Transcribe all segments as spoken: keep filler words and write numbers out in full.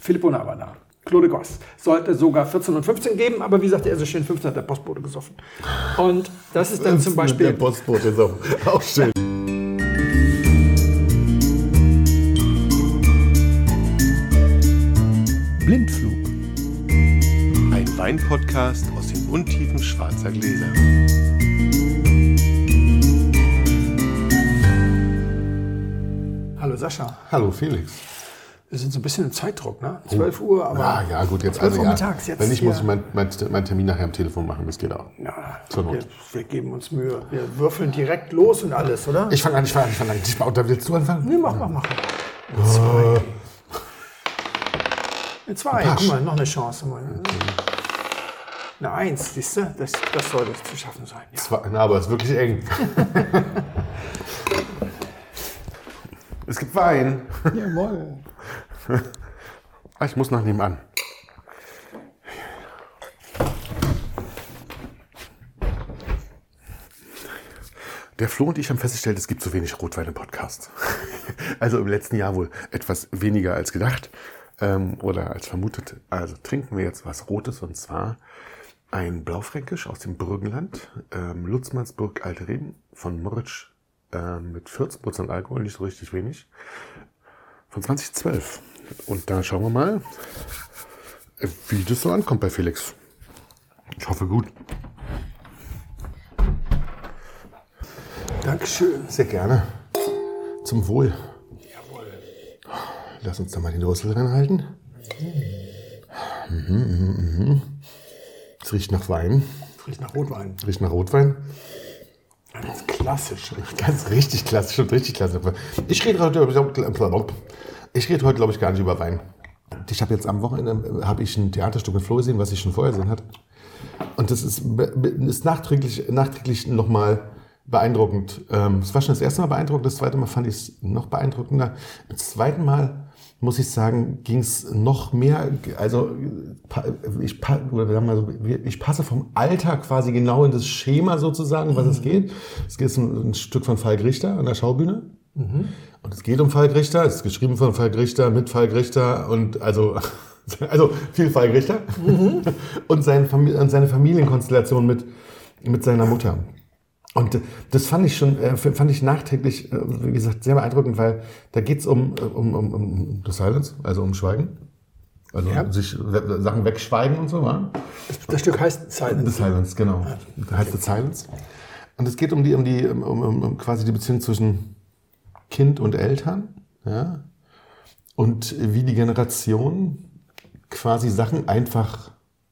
Filippo Navana. Clos de Gosse. Sollte sogar vierzehn und fünfzehn geben, aber wie sagt er so schön, fünfzehn hat der Postbote gesoffen. Und das ist dann zum Beispiel... Der Postbote gesoffen. Auch schön. Blindflug. Ein Weinpodcast aus den Untiefen schwarzer Gläser. Hallo Sascha. Hallo Felix. Wir sind so ein bisschen im Zeitdruck, ne? zwölf Uhr, aber... Ja, ja, gut, jetzt zwölf also Uhr ja. mittags jetzt. Wenn nicht, hier. muss ich meinen mein, mein Termin nachher am Telefon machen, das geht auch. Ja, Zur Not. wir, wir geben uns Mühe. Wir würfeln direkt los und alles, oder? Ich fange an, ich fange an, ich fange an. Ich, da willst du anfangen? Nee, mach, mach, mach. Zwei. Eine zwei, Pasch. guck mal, noch eine Chance. Eine Eins, siehst du? Das, das sollte zu schaffen sein. Ja. Zwei, na, aber es ist wirklich eng. Es gibt Wein. Jawohl. Ah, ich muss nach nebenan. Der Flo und ich haben festgestellt, es gibt zu wenig Rotwein im Podcast. Also im letzten Jahr wohl etwas weniger als gedacht ähm, oder als vermutet. Also trinken wir jetzt was Rotes, und zwar ein Blaufränkisch aus dem Burgenland, ähm, Lutzmannsburg Alte Reben von Moritz äh, mit vierzehn Prozent Alkohol, nicht so richtig wenig, von zwanzig zwölf. Und da schauen wir mal, wie das so ankommt bei Felix. Ich hoffe gut. Dankeschön. Sehr gerne. Zum Wohl. Jawohl. Lass uns da mal den Rüssel reinhalten. Mhm, mhm, mhm. Es riecht nach Wein. Es riecht nach Rotwein. Es riecht nach Rotwein. Ganz klassisch. Ganz richtig klassisch und richtig klassisch. Ich rede heute, ich rede heute, glaube ich, gar nicht über Wein. Ich habe jetzt am Wochenende habe ich ein Theaterstück mit Flo gesehen, was ich schon vorher gesehen hatte. Und das ist, ist nachträglich, nachträglich nochmal beeindruckend. Es war schon das erste Mal beeindruckend, das zweite Mal fand ich es noch beeindruckender. Das zweite Mal, muss ich sagen, ging es noch mehr, also ich, ich passe vom Alter quasi genau in das Schema sozusagen, was mhm. es geht. Es geht um ein Stück von Falk Richter an der Schaubühne. Mhm. Und es geht um Falk Richter, es ist geschrieben von Falk Richter, mit Falk Richter und also, also viel Falk Richter. Mhm. Und, sein Famili- und seine Familienkonstellation mit, mit seiner Mutter. Und das fand ich schon, fand ich nachträglich, wie gesagt, sehr beeindruckend, weil da geht es um, um, um, um The Silence, also um Schweigen. Also ja. sich Sachen wegschweigen und so, wa? Das, das Stück heißt Silence. The Silence, genau. Da heißt The Silence. Und es geht um die, um die, um, um, um quasi die Beziehung zwischen Kind und Eltern, ja. Und wie die Generation quasi Sachen einfach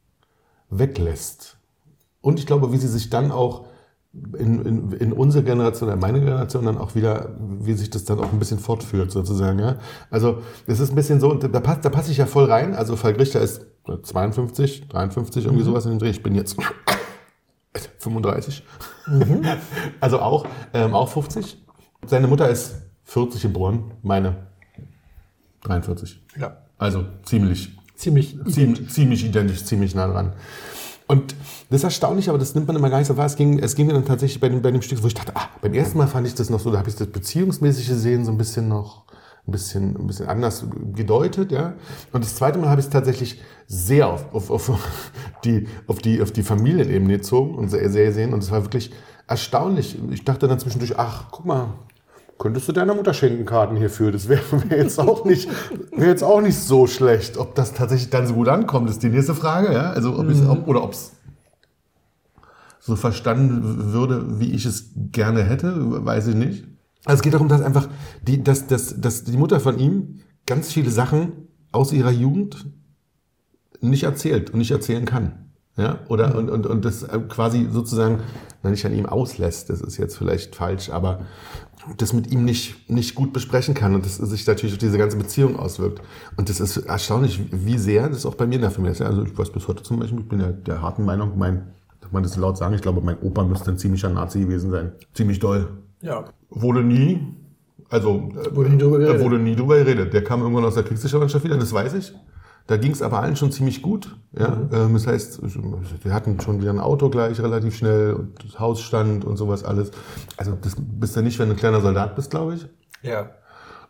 weglässt. Und ich glaube, wie sie sich dann auch In, in, in unsere Generation, in meine Generation dann auch wieder, wie sich das dann auch ein bisschen fortführt sozusagen. Ja? Also das ist ein bisschen so, da, pass, da passe ich ja voll rein. Also Falk Richter ist zweiundfünfzig, dreiundfünfzig, irgendwie mhm. sowas in dem Dreh. Ich bin jetzt fünfunddreißig, mhm. also auch, ähm, auch fünfzig. Seine Mutter ist vierzig geboren, meine dreiundvierzig. Ja. Also ziemlich, ziemlich, ziemlich, ziemlich identisch, ziemlich nah dran. Und das ist erstaunlich, aber das nimmt man immer gar nicht so wahr. Es ging, es ging mir dann tatsächlich bei dem, bei dem Stück, wo ich dachte, ah, beim ersten Mal fand ich das noch so, da habe ich das beziehungsmäßig gesehen, so ein bisschen noch, ein bisschen, ein bisschen anders gedeutet, ja. Und das zweite Mal habe ich es tatsächlich sehr auf, auf, auf die, auf die, auf die Familienebene gezogen und sehr, sehr gesehen. Und es war wirklich erstaunlich. Ich dachte dann zwischendurch, ach, guck mal, könntest du deiner Mutter Schenkenkarten hierfür? Das wäre wär jetzt auch nicht, wäre jetzt auch nicht so schlecht. Ob das tatsächlich dann so gut ankommt, ist die nächste Frage, ja. Also, ob mhm. ob, oder ob es so verstanden würde, wie ich es gerne hätte, weiß ich nicht. Also es geht darum, dass einfach die, dass, dass, dass die Mutter von ihm ganz viele Sachen aus ihrer Jugend nicht erzählt und nicht erzählen kann. Ja? Oder, mhm. und, und, und das quasi sozusagen nicht an ihm auslässt. Das ist jetzt vielleicht falsch, aber das mit ihm nicht, nicht gut besprechen kann und das sich natürlich auf diese ganze Beziehung auswirkt. Und das ist erstaunlich, wie sehr das auch bei mir in der Familie ist. Also ich weiß bis heute zum Beispiel, ich bin ja der harten Meinung, mein, darf man das laut sagen, ich glaube, mein Opa müsste ein ziemlicher Nazi gewesen sein. Ziemlich doll. Ja. Wurde nie, also wurde nie drüber geredet. Wurde nie drüber geredet. Der kam irgendwann aus der Kriegsgeschäftschaft wieder, das weiß ich. Da ging es aber allen schon ziemlich gut. Ja? Mhm. Das heißt, wir hatten schon wieder ein Auto gleich relativ schnell und das Haus stand und sowas alles. Also das bist du nicht, wenn du ein kleiner Soldat bist, glaube ich. Ja.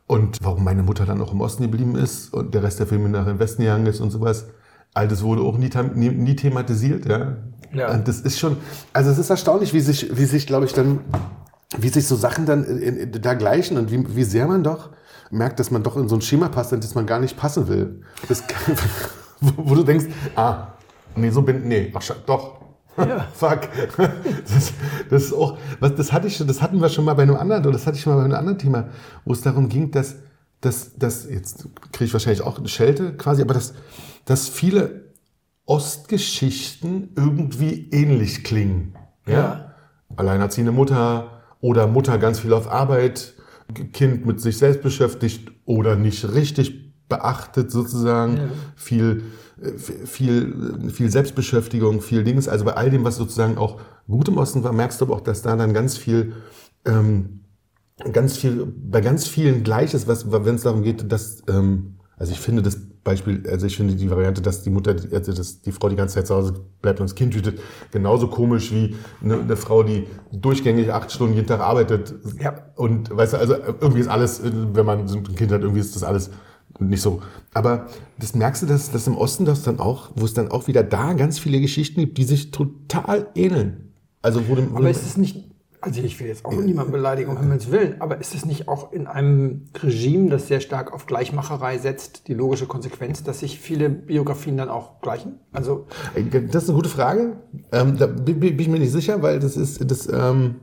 Und warum meine Mutter dann auch im Osten geblieben ist und der Rest der Filme nach dem Westen gegangen ist und sowas. All das wurde auch nie, nie, nie thematisiert, ja. Ja. Und das ist schon, also es ist erstaunlich, wie sich, wie sich, glaube ich, dann, wie sich so Sachen dann in, in, da gleichen und wie, wie sehr man doch merkt, dass man doch in so ein Schema passt, in das man gar nicht passen will. Das, wo, wo du denkst, ah, nee, so bin, nee, ach, doch. Ja. Fuck. Das, das ist auch, was, das hatte ich, das hatten wir schon mal bei einem anderen, oder das hatte ich schon mal bei einem anderen Thema, wo es darum ging, dass, dass, dass jetzt kriege ich wahrscheinlich auch eine Schelte quasi, aber dass, dass viele Ostgeschichten irgendwie ähnlich klingen. Ja? Ja. Alleinerziehende Mutter oder Mutter ganz viel auf Arbeit, Kind mit sich selbst beschäftigt oder nicht richtig beachtet sozusagen, ja. viel viel, viel Selbstbeschäftigung, viel Dings. Also bei all dem, was sozusagen auch gut im Osten war, merkst du aber auch, dass da dann ganz viel, ähm, ganz viel, bei ganz vielen Gleiches, was, wenn es darum geht, dass, ähm, also ich finde das Beispiel, also ich finde die Variante, dass die Mutter, also dass die Frau die ganze Zeit zu Hause bleibt und das Kind hütet, genauso komisch wie eine, eine Frau, die durchgängig acht Stunden jeden Tag arbeitet. Ja. Und weißt du, also irgendwie ist alles, wenn man so ein Kind hat, irgendwie ist das alles nicht so. Aber das merkst du, dass das im Osten das dann auch, wo es dann auch wieder da ganz viele Geschichten gibt, die sich total ähneln. Also wo dem, wo aber ist es nicht, also ich will jetzt auch niemanden beleidigen, um Himmels Willen, aber ist es nicht auch in einem Regime, das sehr stark auf Gleichmacherei setzt, die logische Konsequenz, dass sich viele Biografien dann auch gleichen? Also das ist eine gute Frage. Ähm, da bin ich mir nicht sicher, weil das ist, das, ähm,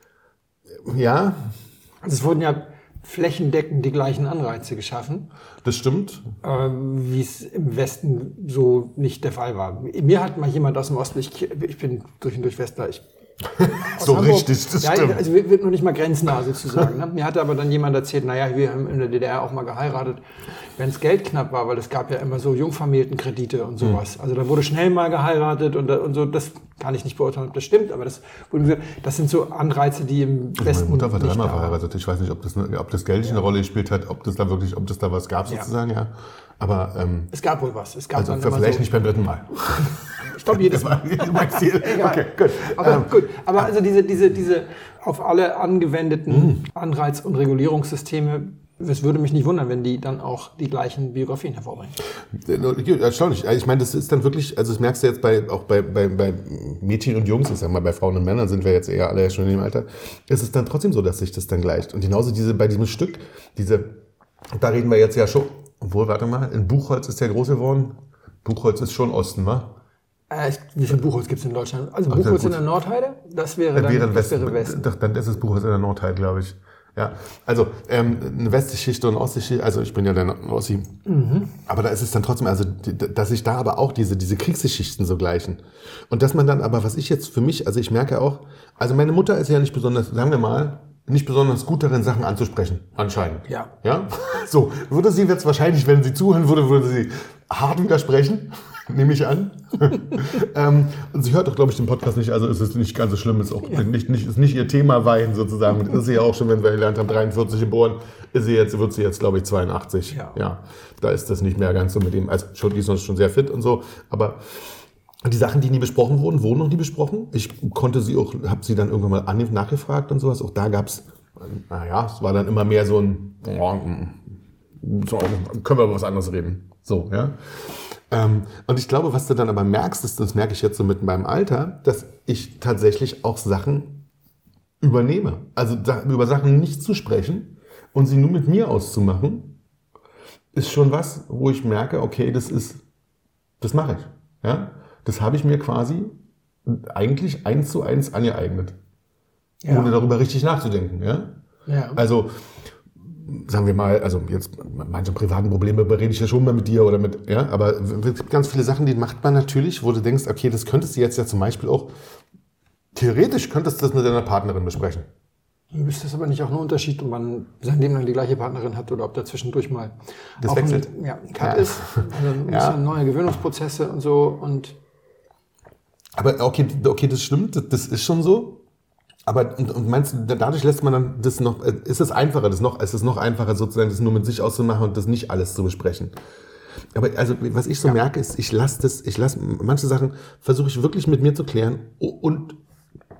ja. Also es wurden ja flächendeckend die gleichen Anreize geschaffen. Das stimmt. Ähm, wie es im Westen so nicht der Fall war. Mir hat mal jemand aus dem Osten, ich, ich bin durch und durch Westler, ich so Hamburg, richtig, das ja, stimmt. Also wir wird noch nicht mal grenznah sozusagen. Ne? Mir hatte aber dann jemand erzählt, naja, wir haben in der D D R auch mal geheiratet, wenn es Geld knapp war, weil es gab ja immer so Jungfamilienkredite und sowas. Mhm. Also da wurde schnell mal geheiratet und, und so, das kann ich nicht beurteilen, ob das stimmt, aber das wurde gesagt, das sind so Anreize, die im Westen. Meine Mutter war dreimal verheiratet. Ich weiß nicht, ob das, ob das Geld ja. eine Rolle gespielt hat, ob das da wirklich, ob das da was gab sozusagen, ja. ja. Aber ähm, es gab wohl was. Es gab also dann vielleicht so nicht beim dritten Mal. Stopp jedes Mal. Okay, gut. Aber ähm. gut. Aber also diese, diese, diese auf alle angewendeten mhm. Anreiz- und Regulierungssysteme, es würde mich nicht wundern, wenn die dann auch die gleichen Biografien hervorbringen. Erstaunlich. Ich meine, das ist dann wirklich, also das merkst du jetzt bei, auch bei, bei, bei Mädchen und Jungs, ich sag mal, bei Frauen und Männern sind wir jetzt eher alle schon in dem Alter, es ist dann trotzdem so, dass sich das dann gleicht. Und genauso diese, bei diesem Stück, diese, da reden wir jetzt ja schon, obwohl, warte mal, in Buchholz ist der groß geworden. Buchholz ist schon Osten, wa? Äh, wie viel Buchholz gibt es in Deutschland? Also Buchholz in der Nordheide? Das wäre dann wäre das Westen. Wäre Westen. Doch, dann ist es Buchholz in der Nordheide, glaube ich. Ja, also ähm, eine Westgeschichte und Ostgeschichte, also ich bin ja der Ossi. Mhm. Aber da ist es dann trotzdem, also dass sich da aber auch diese, diese Kriegsgeschichten so gleichen. Und dass man dann aber, was ich jetzt für mich, also ich merke auch, also meine Mutter ist ja nicht besonders, sagen wir mal, nicht besonders gut darin, Sachen anzusprechen, anscheinend. Ja. Ja? So, würde sie jetzt wahrscheinlich, wenn sie zuhören würde, würde sie hart widersprechen, nehme ich an. ähm, und sie hört doch, glaube ich, den Podcast nicht, also ist es nicht ganz so schlimm, ist auch ja. nicht, nicht, ist nicht ihr Thema Wein sozusagen. Das ist sie ja auch schon, wenn wir gelernt haben, dreiundvierzig geboren, ist sie jetzt, wird sie jetzt, glaube ich, zweiundachtzig. Ja. ja. Da ist das nicht mehr ganz so mit dem, also schon, die ist noch schon sehr fit und so, aber die Sachen, die nie besprochen wurden, wurden noch nie besprochen. Ich konnte sie auch, habe sie dann irgendwann mal nachgefragt und sowas. Auch da gab's, naja, es war dann immer mehr so ein, so, können wir über was anderes reden. So, ja. Ähm, und ich glaube, was du dann aber merkst, ist, das merke ich jetzt so mit meinem Alter, dass ich tatsächlich auch Sachen übernehme. Also da, über Sachen nicht zu sprechen und sie nur mit mir auszumachen, ist schon was, wo ich merke, okay, das ist, das mache ich. Ja. Das habe ich mir quasi eigentlich eins zu eins angeeignet. Ja. Ohne darüber richtig nachzudenken. Ja? Ja. Also, sagen wir mal, also jetzt manche privaten Probleme berede ich ja schon mal mit dir oder mit, ja, aber es gibt ganz viele Sachen, die macht man natürlich, wo du denkst, okay, das könntest du jetzt ja zum Beispiel auch, theoretisch könntest du das mit deiner Partnerin besprechen. Ist das aber nicht auch ein Unterschied, ob man sein Leben lang die gleiche Partnerin hat oder ob da zwischendurch mal das wechselt. Ein, ja, ein Cut ja. ist, also ja. neue Gewöhnungsprozesse und so und aber okay, okay, das stimmt, das ist schon so. Aber und, und meinst du, dadurch lässt man dann das noch, ist es einfacher, das noch, ist es noch einfacher sozusagen, das nur mit sich auszumachen und das nicht alles zu besprechen. Aber also, was ich so ja. merke, ist, ich lasse das, ich lasse manche Sachen versuche ich wirklich mit mir zu klären und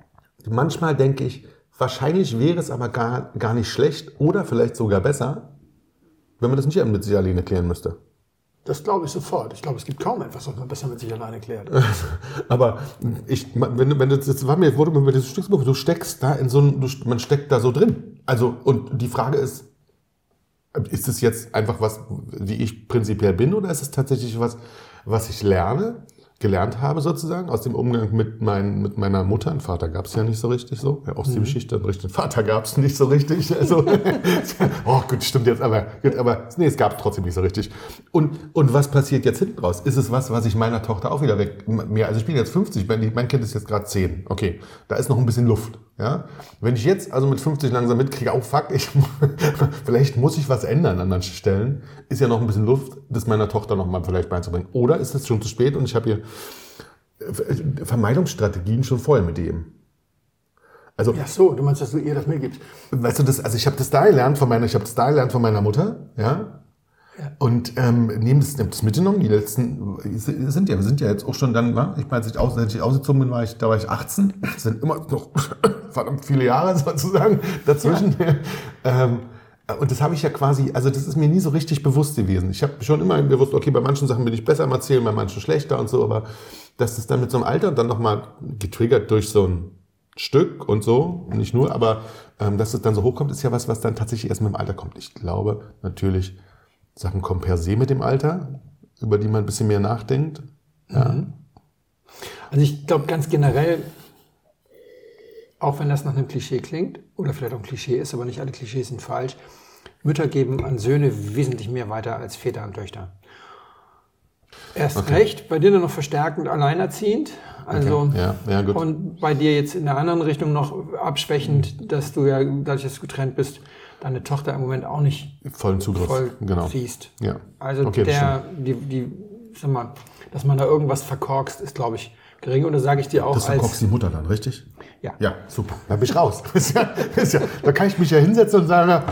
manchmal denke ich, wahrscheinlich wäre es aber gar, gar nicht schlecht oder vielleicht sogar besser, wenn man das nicht mit sich alleine klären müsste? Das glaube ich sofort. Ich glaube, es gibt kaum etwas, was man besser mit sich alleine klärt. Aber ich, wenn, wenn das, das war mir, wurde mir über dieses Stück, du steckst da in so ein, du, man steckt da so drin. Also, und die Frage ist, ist es jetzt einfach was, wie ich prinzipiell bin, oder ist es tatsächlich was, was ich lerne, gelernt habe sozusagen, aus dem Umgang mit, mein, mit meiner Mutter? Einen Vater gab es ja nicht so richtig so. Ja, aus mhm. der Geschichte, einen richtigen Vater gab es nicht so richtig. Also, oh gut, stimmt jetzt, aber, gut, aber nee, es gab es trotzdem nicht so richtig. Und, und was passiert jetzt hinten raus? Ist es was, was ich meiner Tochter auch wieder weg, mehr, also ich bin jetzt fünfzig, mein, mein Kind ist jetzt gerade zehn. Okay, da ist noch ein bisschen Luft. Ja? Wenn ich jetzt also mit fünfzig langsam mitkriege, oh fuck, ich, vielleicht muss ich was ändern an manchen Stellen, ist ja noch ein bisschen Luft, das meiner Tochter noch mal vielleicht beizubringen. Oder ist es schon zu spät und ich habe hier Vermeidungsstrategien schon voll mit dem. Also, ja so, du meinst, dass du ihr das mitgibst? Weißt du, das, also ich habe das da gelernt von meiner, ich habe das da gelernt von meiner Mutter, ja. Ja. Und ähm, nehme das, nehm das mitgenommen. Die letzten sind ja, wir sind ja jetzt auch schon dann, ich meine, als ich, aus, als ich ausgezogen bin, war ich, da war ich achtzehn. Das sind immer noch verdammt viele Jahre sozusagen dazwischen. Ja. ähm, und das habe ich ja quasi, also das ist mir nie so richtig bewusst gewesen. Ich habe schon immer bewusst, okay, bei manchen Sachen bin ich besser am Erzählen, bei manchen schlechter und so, aber dass das dann mit so einem Alter dann nochmal getriggert durch so ein Stück und so, nicht nur, aber ähm, dass es dann so hochkommt, ist ja was, was dann tatsächlich erst mit dem Alter kommt. Ich glaube natürlich, Sachen kommen per se mit dem Alter, über die man ein bisschen mehr nachdenkt. Ja. Mhm. Also ich glaube ganz generell, auch wenn das nach einem Klischee klingt, oder vielleicht auch ein Klischee ist, aber nicht alle Klischees sind falsch, Mütter geben an Söhne wesentlich mehr weiter als Väter an Töchter. Erst okay. recht, bei dir noch verstärkend alleinerziehend. Also, okay. ja, ja, gut. Und bei dir jetzt in der anderen Richtung noch abschwächend, dass du ja, dadurch, dass du getrennt bist, deine Tochter im Moment auch nicht vollen Zugriff voll genau. siehst. Ja. Also okay, der, die, die, sag mal, dass man da irgendwas verkorkst, ist, glaube ich, gering. Und das sage ich dir auch das als... Das verkorkst die Mutter dann, richtig? Ja. Ja, super. Da bin ich raus. ist ja, ist ja, da kann ich mich ja hinsetzen und sagen, ja.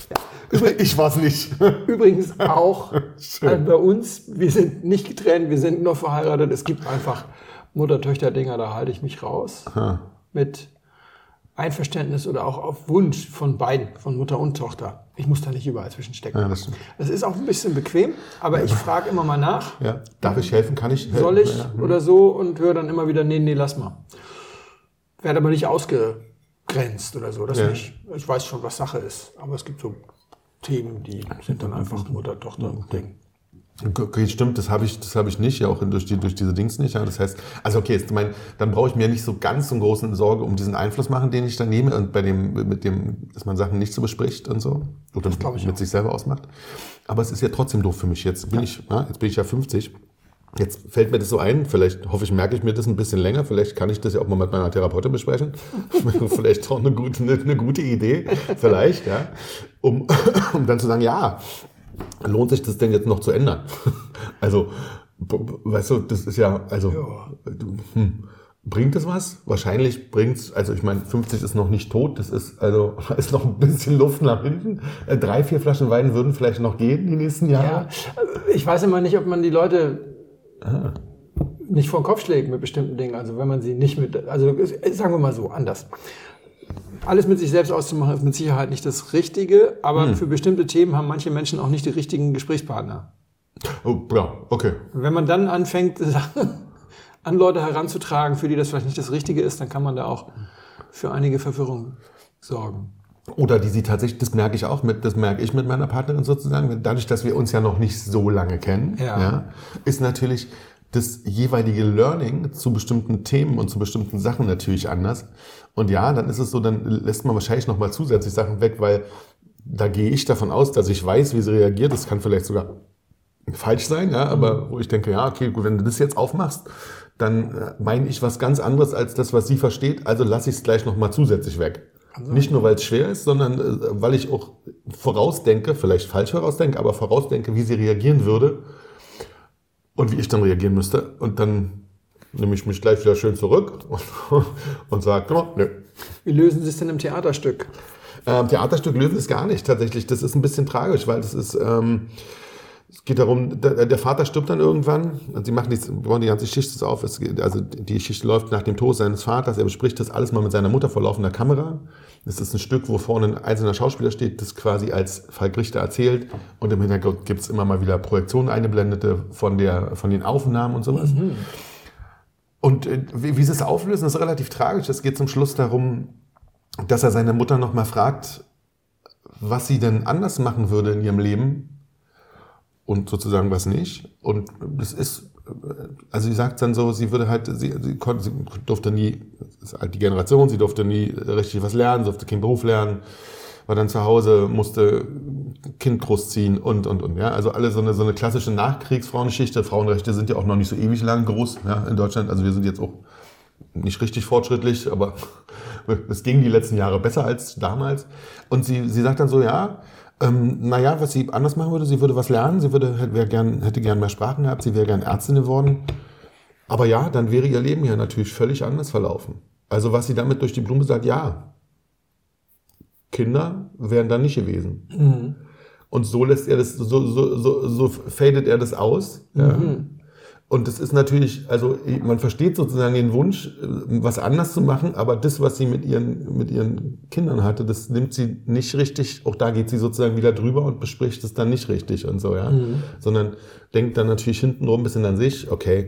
Ich war's nicht. Übrigens auch äh, bei uns, wir sind nicht getrennt, wir sind nur verheiratet. Es gibt einfach Mutter-Töchter-Dinger, da halte ich mich raus. Aha. Mit Einverständnis oder auch auf Wunsch von beiden, von Mutter und Tochter. Ich muss da nicht überall zwischenstecken. Ja, das, das ist auch ein bisschen bequem, aber ja. ich frage immer mal nach. Ja. Darf ich helfen? Kann ich helfen? Soll ich ja. oder so? Und höre dann immer wieder, nee, nee, lass mal. Werde aber nicht ausgegrenzt oder so, das ja. nicht. Ich weiß schon, was Sache ist, aber es gibt so Themen, die sind dann einfach Mutter-Tochter-Ding. Okay, stimmt, das habe ich, das habe ich nicht, ja auch durch, die, durch diese Dings nicht. Ja. Das heißt, also okay, jetzt, mein, dann brauche ich mir nicht so ganz so großen Sorge um diesen Einfluss machen, den ich da nehme und bei dem, mit dem, dass man Sachen nicht so bespricht und so oder mit auch. sich selber ausmacht. Aber es ist ja trotzdem doof für mich. Jetzt bin ja. ich, ja, jetzt bin ich ja fünfzig. Jetzt fällt mir das so ein, vielleicht hoffe ich, merke ich mir das ein bisschen länger, vielleicht kann ich das ja auch mal mit meiner Therapeutin besprechen. Vielleicht auch eine gute, eine, eine gute Idee, vielleicht, ja, um, um dann zu sagen, ja, lohnt sich das denn jetzt noch zu ändern? Also, weißt du, das ist ja, also, ja. Hm, bringt das was? Wahrscheinlich bringt's, also ich meine, fünfzig ist noch nicht tot, das ist, also, da ist noch ein bisschen Luft nach hinten. Drei, vier Flaschen Wein würden vielleicht noch gehen die nächsten Jahre. Ja, ich weiß immer nicht, ob man die Leute Ah. nicht vor den Kopf schlägt mit bestimmten Dingen. Also wenn man sie nicht mit, also sagen wir mal so, anders. Alles mit sich selbst auszumachen ist mit Sicherheit nicht das Richtige, aber hm. für bestimmte Themen haben manche Menschen auch nicht die richtigen Gesprächspartner. Oh, ja, okay. Wenn man dann anfängt, an Leute heranzutragen, für die das vielleicht nicht das Richtige ist, dann kann man da auch für einige Verwirrung sorgen. Oder die sie tatsächlich, das merke ich auch mit, das merke ich mit meiner Partnerin sozusagen, dadurch, dass wir uns ja noch nicht so lange kennen, ja. Ja, ist natürlich das jeweilige Learning zu bestimmten Themen und zu bestimmten Sachen natürlich anders. Und ja, dann ist es so, dann lässt man wahrscheinlich nochmal zusätzlich Sachen weg, weil da gehe ich davon aus, dass ich weiß, wie sie reagiert. Das kann vielleicht sogar falsch sein, ja, aber wo ich denke, ja, okay, gut, wenn du das jetzt aufmachst, dann meine ich was ganz anderes als das, was sie versteht, also lasse ich es gleich nochmal zusätzlich weg. Also. Nicht nur, weil es schwer ist, sondern äh, weil ich auch vorausdenke, vielleicht falsch vorausdenke, aber vorausdenke, wie sie reagieren würde und wie ich dann reagieren müsste. Und dann nehme ich mich gleich wieder schön zurück und, und sage, oh, nö. Wie lösen Sie es denn im Theaterstück? Ähm, Theaterstück lösen es gar nicht tatsächlich. Das ist ein bisschen tragisch, weil das ist, ähm, Es geht darum, der, der Vater stirbt dann irgendwann. Und sie machen die, bauen die ganze Geschichte auf. Es, also die Geschichte läuft nach dem Tod seines Vaters. Er bespricht das alles mal mit seiner Mutter vor laufender Kamera. Das ist ein Stück, wo vorne ein einzelner Schauspieler steht, das quasi als Falk Richter erzählt. Und im Hintergrund gibt es immer mal wieder Projektionen eingeblendete von, der, von den Aufnahmen und sowas. Mhm. Und äh, wie, wie sie es auflösen, ist relativ tragisch. Es geht zum Schluss darum, dass er seine Mutter nochmal fragt, was sie denn anders machen würde in ihrem Leben. Und sozusagen was nicht. Und das ist, also sie sagt dann so, sie würde halt, sie, sie, konnte, sie durfte nie, das ist halt die Generation, sie durfte nie richtig was lernen, sie durfte keinen Beruf lernen, war dann zu Hause, musste Kind großziehen und, und, und, ja. Also alle so eine, so eine klassische Nachkriegsfrauengeschichte. Frauenrechte sind ja auch noch nicht so ewig lang groß, ja, in Deutschland. Also wir sind jetzt auch nicht richtig fortschrittlich, aber es ging die letzten Jahre besser als damals. Und sie, sie sagt dann so, ja, Ähm, naja, was sie anders machen würde, sie würde was lernen, sie würde, hätte, gern, hätte gern mehr Sprachen gehabt, sie wäre gern Ärztin geworden. Aber ja, dann wäre ihr Leben ja natürlich völlig anders verlaufen. Also was sie damit durch die Blume sagt, ja, Kinder wären dann nicht gewesen. Mhm. Und so lässt er das, so, so, so, so fadet er das aus. Mhm. Ja. Und das ist natürlich, also man versteht sozusagen den Wunsch, was anders zu machen, aber das, was sie mit ihren, mit ihren Kindern hatte, das nimmt sie nicht richtig, auch da geht sie sozusagen wieder drüber und bespricht es dann nicht richtig und so, ja. Mhm. Sondern denkt dann natürlich hintenrum ein bisschen an sich, okay,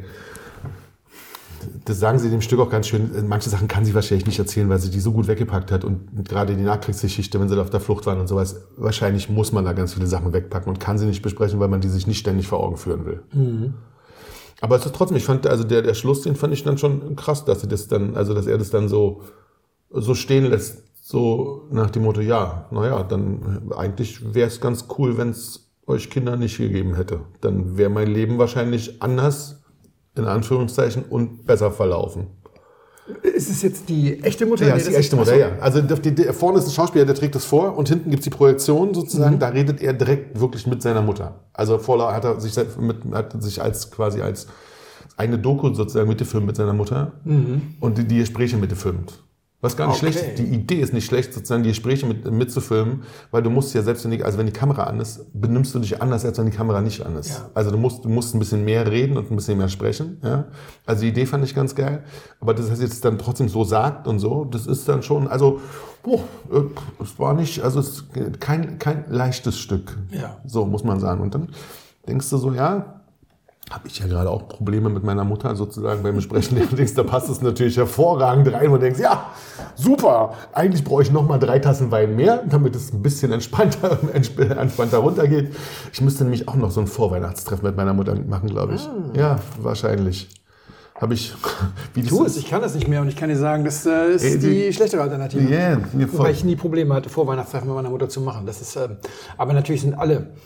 das sagen sie dem Stück auch ganz schön, manche Sachen kann sie wahrscheinlich nicht erzählen, weil sie die so gut weggepackt hat und gerade die Nachkriegsgeschichte, wenn sie da auf der Flucht waren und sowas, wahrscheinlich muss man da ganz viele Sachen wegpacken und kann sie nicht besprechen, weil man die sich nicht ständig vor Augen führen will. Mhm. Aber es ist trotzdem, ich fand, also der, der Schluss, den fand ich dann schon krass, dass sie das dann, also dass er das dann so, so stehen lässt, so nach dem Motto, ja, naja, dann eigentlich wäre es ganz cool, wenn es euch Kinder nicht gegeben hätte. Dann wäre mein Leben wahrscheinlich anders, in Anführungszeichen, und besser verlaufen. Ist es jetzt die echte Mutter? Ja, ist die echte Mutter, ja. Also die, die, vorne ist ein Schauspieler, der trägt das vor und hinten gibt's die Projektion sozusagen, mhm. Da redet er direkt wirklich mit seiner Mutter. Also vorher hat er sich, mit, hat sich als quasi als eine Doku sozusagen mitgefilmt mit seiner Mutter mhm. und die, die Gespräche mitgefilmt. Was gar nicht okay. schlecht ist. Die Idee ist nicht schlecht, sozusagen die Gespräche mit, mitzufilmen, weil du musst ja selbstständig, also wenn die Kamera an ist, benimmst du dich anders, als wenn die Kamera nicht an ist. Ja. Also du musst, du musst ein bisschen mehr reden und ein bisschen mehr sprechen. Ja? Also die Idee fand ich ganz geil. Aber dass er jetzt dann trotzdem so sagt und so, das ist dann schon, also oh, es war nicht, also es ist kein, kein leichtes Stück. Ja. So muss man sagen. Und dann denkst du so, ja, habe ich ja gerade auch Probleme mit meiner Mutter sozusagen beim Besprechen. Da passt es natürlich hervorragend rein, wo du denkst, ja, super, eigentlich brauche ich noch mal drei Tassen Wein mehr, damit es ein bisschen entspannter, entspannter runtergeht. Ich müsste nämlich auch noch so ein Vorweihnachtstreffen mit meiner Mutter machen, glaube ich. Ah. Ja, wahrscheinlich. Habe ich. Wie tu es, ich kann das nicht mehr und ich kann dir sagen, das äh, ist Ey, die, die schlechtere Alternative. Yeah, Wobei ich nie Probleme hatte, Vorweihnachtstreffen mit meiner Mutter zu machen. Das ist, äh, aber natürlich sind alle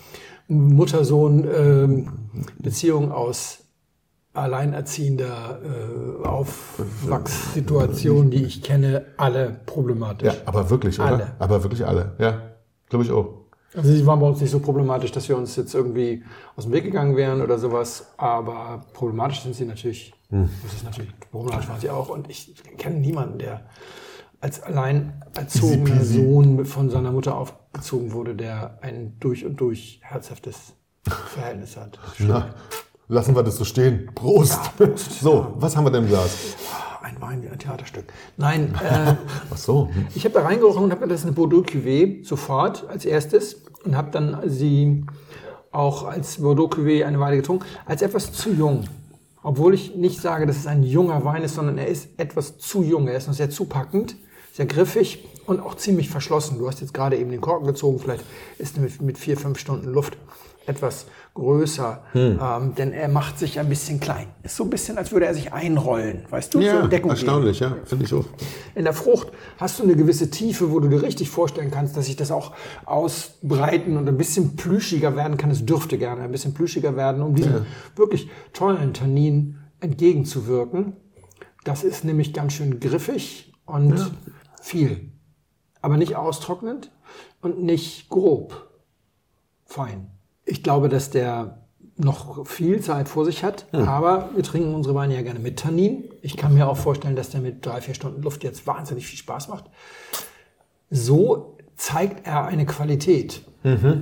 Mutter-Sohn-Beziehung ähm, aus alleinerziehender äh, Aufwachssituation, die ich kenne, alle problematisch. Ja, aber wirklich, oder? Alle. Aber wirklich alle, ja. Glaube ich auch. Also sie waren bei uns nicht so problematisch, dass wir uns jetzt irgendwie aus dem Weg gegangen wären oder sowas, aber problematisch sind sie natürlich. Hm. Das ist natürlich, problematisch waren sie auch und ich kenne niemanden, der als allein erzogener Sohn von seiner Mutter aufgezogen wurde, der ein durch und durch herzhaftes Verhältnis hat. Na, lassen wir das so stehen. Prost! Ja, Prost. So, ja. Was haben wir denn im Glas? Ein Wein wie ein Theaterstück. Nein, äh, ach so. Ich habe da reingerochen und habe das ist eine Bordeaux Cuvée sofort als erstes und habe dann sie auch als Bordeaux Cuvée eine Weile getrunken, als etwas zu jung. Obwohl ich nicht sage, dass es ein junger Wein ist, sondern er ist etwas zu jung. Er ist noch sehr zupackend, sehr griffig und auch ziemlich verschlossen. Du hast jetzt gerade eben den Korken gezogen, vielleicht ist er mit, mit vier, fünf Stunden Luft etwas größer, hm. ähm, denn er macht sich ein bisschen klein. Ist so ein bisschen, als würde er sich einrollen, weißt du? Ja, so Deckung erstaunlich, geben. Ja, finde ich auch. In der Frucht hast du eine gewisse Tiefe, wo du dir richtig vorstellen kannst, dass sich das auch ausbreiten und ein bisschen plüschiger werden kann. Es dürfte gerne ein bisschen plüschiger werden, um diesem ja. wirklich tollen Tannin entgegenzuwirken. Das ist nämlich ganz schön griffig und ja. viel, aber nicht austrocknend und nicht grob, fein. Ich glaube, dass der noch viel Zeit vor sich hat, hm. aber wir trinken unsere Weine ja gerne mit Tannin. Ich kann mir auch vorstellen, dass der mit drei, vier Stunden Luft jetzt wahnsinnig viel Spaß macht. So zeigt er eine Qualität. Mhm.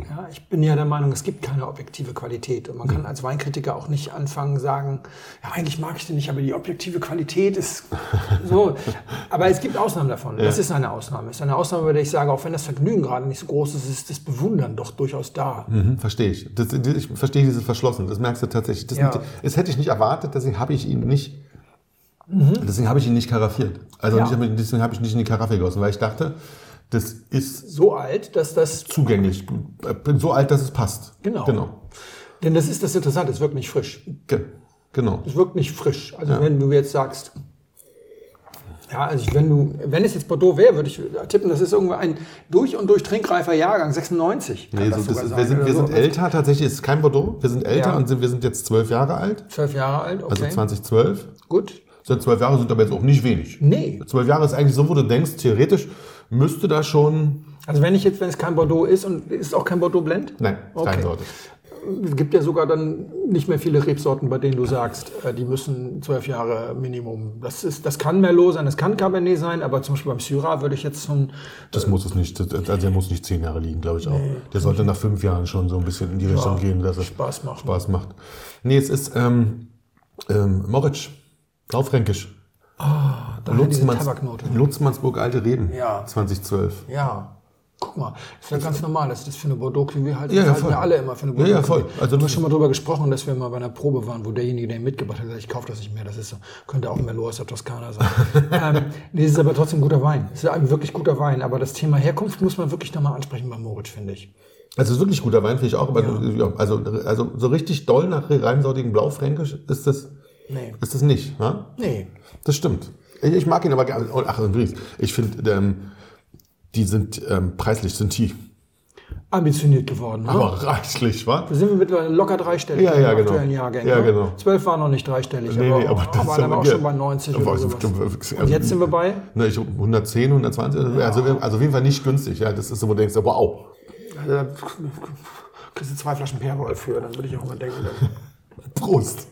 Ja, ich bin ja der Meinung, es gibt keine objektive Qualität. Und man kann als Weinkritiker auch nicht anfangen, sagen, ja, eigentlich mag ich den nicht, aber die objektive Qualität ist so. Aber es gibt Ausnahmen davon. Ja. Das ist eine Ausnahme. Das ist eine Ausnahme, bei der ich sage, auch wenn das Vergnügen gerade nicht so groß ist, ist das Bewundern doch durchaus da. Mhm, verstehe ich. Das, ich verstehe dieses Verschlossen. Das merkst du tatsächlich. Das, ja. nicht, das hätte ich nicht erwartet, deswegen habe ich ihn nicht, mhm. deswegen habe ich ihn nicht karaffiert. Also ja. nicht, deswegen habe ich nicht in die Karaffe gegossen, weil ich dachte, das ist so alt, dass das zugänglich. Bin so alt, dass es passt. Genau. genau. Denn das ist das Interessante, es wirkt nicht frisch. Ge- genau. Es wirkt nicht frisch. Also Ja. wenn du jetzt sagst, ja, also ich, wenn du, wenn es jetzt Bordeaux wäre, würde ich tippen, das ist irgendwie ein durch und durch trinkreifer Jahrgang, sechsundneunzig. Nee, so, das ist, wir sind, wir sind älter, tatsächlich ist es kein Bordeaux. Wir sind älter Ja. und sind, wir sind jetzt zwölf Jahre alt. Zwölf Jahre alt, okay. Also zweitausendzwölf. Gut. So zwölf Jahre sind aber jetzt auch nicht wenig. Nee. Zwölf Jahre ist eigentlich so, wo du denkst, theoretisch müsste da schon... Also wenn ich jetzt, wenn es kein Bordeaux ist und ist auch kein Bordeaux Blend? Nein, Okay. keine Sorte. Es gibt ja sogar dann nicht mehr viele Rebsorten, bei denen du sagst, äh, die müssen zwölf Jahre Minimum. Das ist, das kann Merlot sein, das kann Cabernet sein, aber zum Beispiel beim Syrah würde ich jetzt schon... Das muss es nicht. Also der muss nicht zehn Jahre liegen, glaube ich auch. Der sollte nach fünf Jahren schon so ein bisschen in die Richtung gehen, dass es Spaß macht. Spaß macht. Nee, es ist ähm, ähm, Moritz, Blaufränkisch. Ah, da hat diese Lutzmanns, Tabaknote. Lutzmannsburg Alte Reben, Ja. zweitausendzwölf. Ja. Guck mal, das ist ja ganz normal, dass das für eine Bordeaux-Cuvée halt, Ja, ja, halten voll. wir alle immer für eine Ja, ja, Bordeaux-Cuvée. voll. Also Also du das hast schon mal drüber gesprochen, dass wir mal bei einer Probe waren, wo derjenige, der ihn mitgebracht hat, gesagt, ich kaufe das nicht mehr, das ist so, könnte auch ein Merlot aus der Toskana sein. ähm, nee, das ist aber trotzdem guter Wein. Das ist ein wirklich guter Wein, aber das Thema Herkunft muss man wirklich nochmal ansprechen bei Moritz, finde ich. Also es ist wirklich guter Wein, finde ich auch. Aber Ja. ja, also, also so richtig doll nach reinsortigen Blaufränkisch ist das, Nee. ist das nicht. Ja? Nee. Das stimmt. Ich, ich mag ihn aber gerne. Oh, ach, übrigens, ich finde, ähm, die sind ähm, preislich, sind die. Ambitioniert geworden, ne? Aber reichlich, wa? Da sind wir mittlerweile locker dreistellig Ja, in ja, den genau. aktuellen Jahrgängen. Ja, ne? genau. zwölf war noch nicht dreistellig, Nee, aber, nee, aber das aber ist dann aber auch ge- schon bei neunzig aber oder also sowas. bestimmt- Und jetzt sind wir bei? Ne, ich hundertzehn, hundertzwanzig, also, also auf jeden Fall nicht günstig. Ja, das ist so, wo du denkst, wow. Also, da kriegst du zwei Flaschen Perwoll für, dann würde ich auch immer denken. Dann. Prost.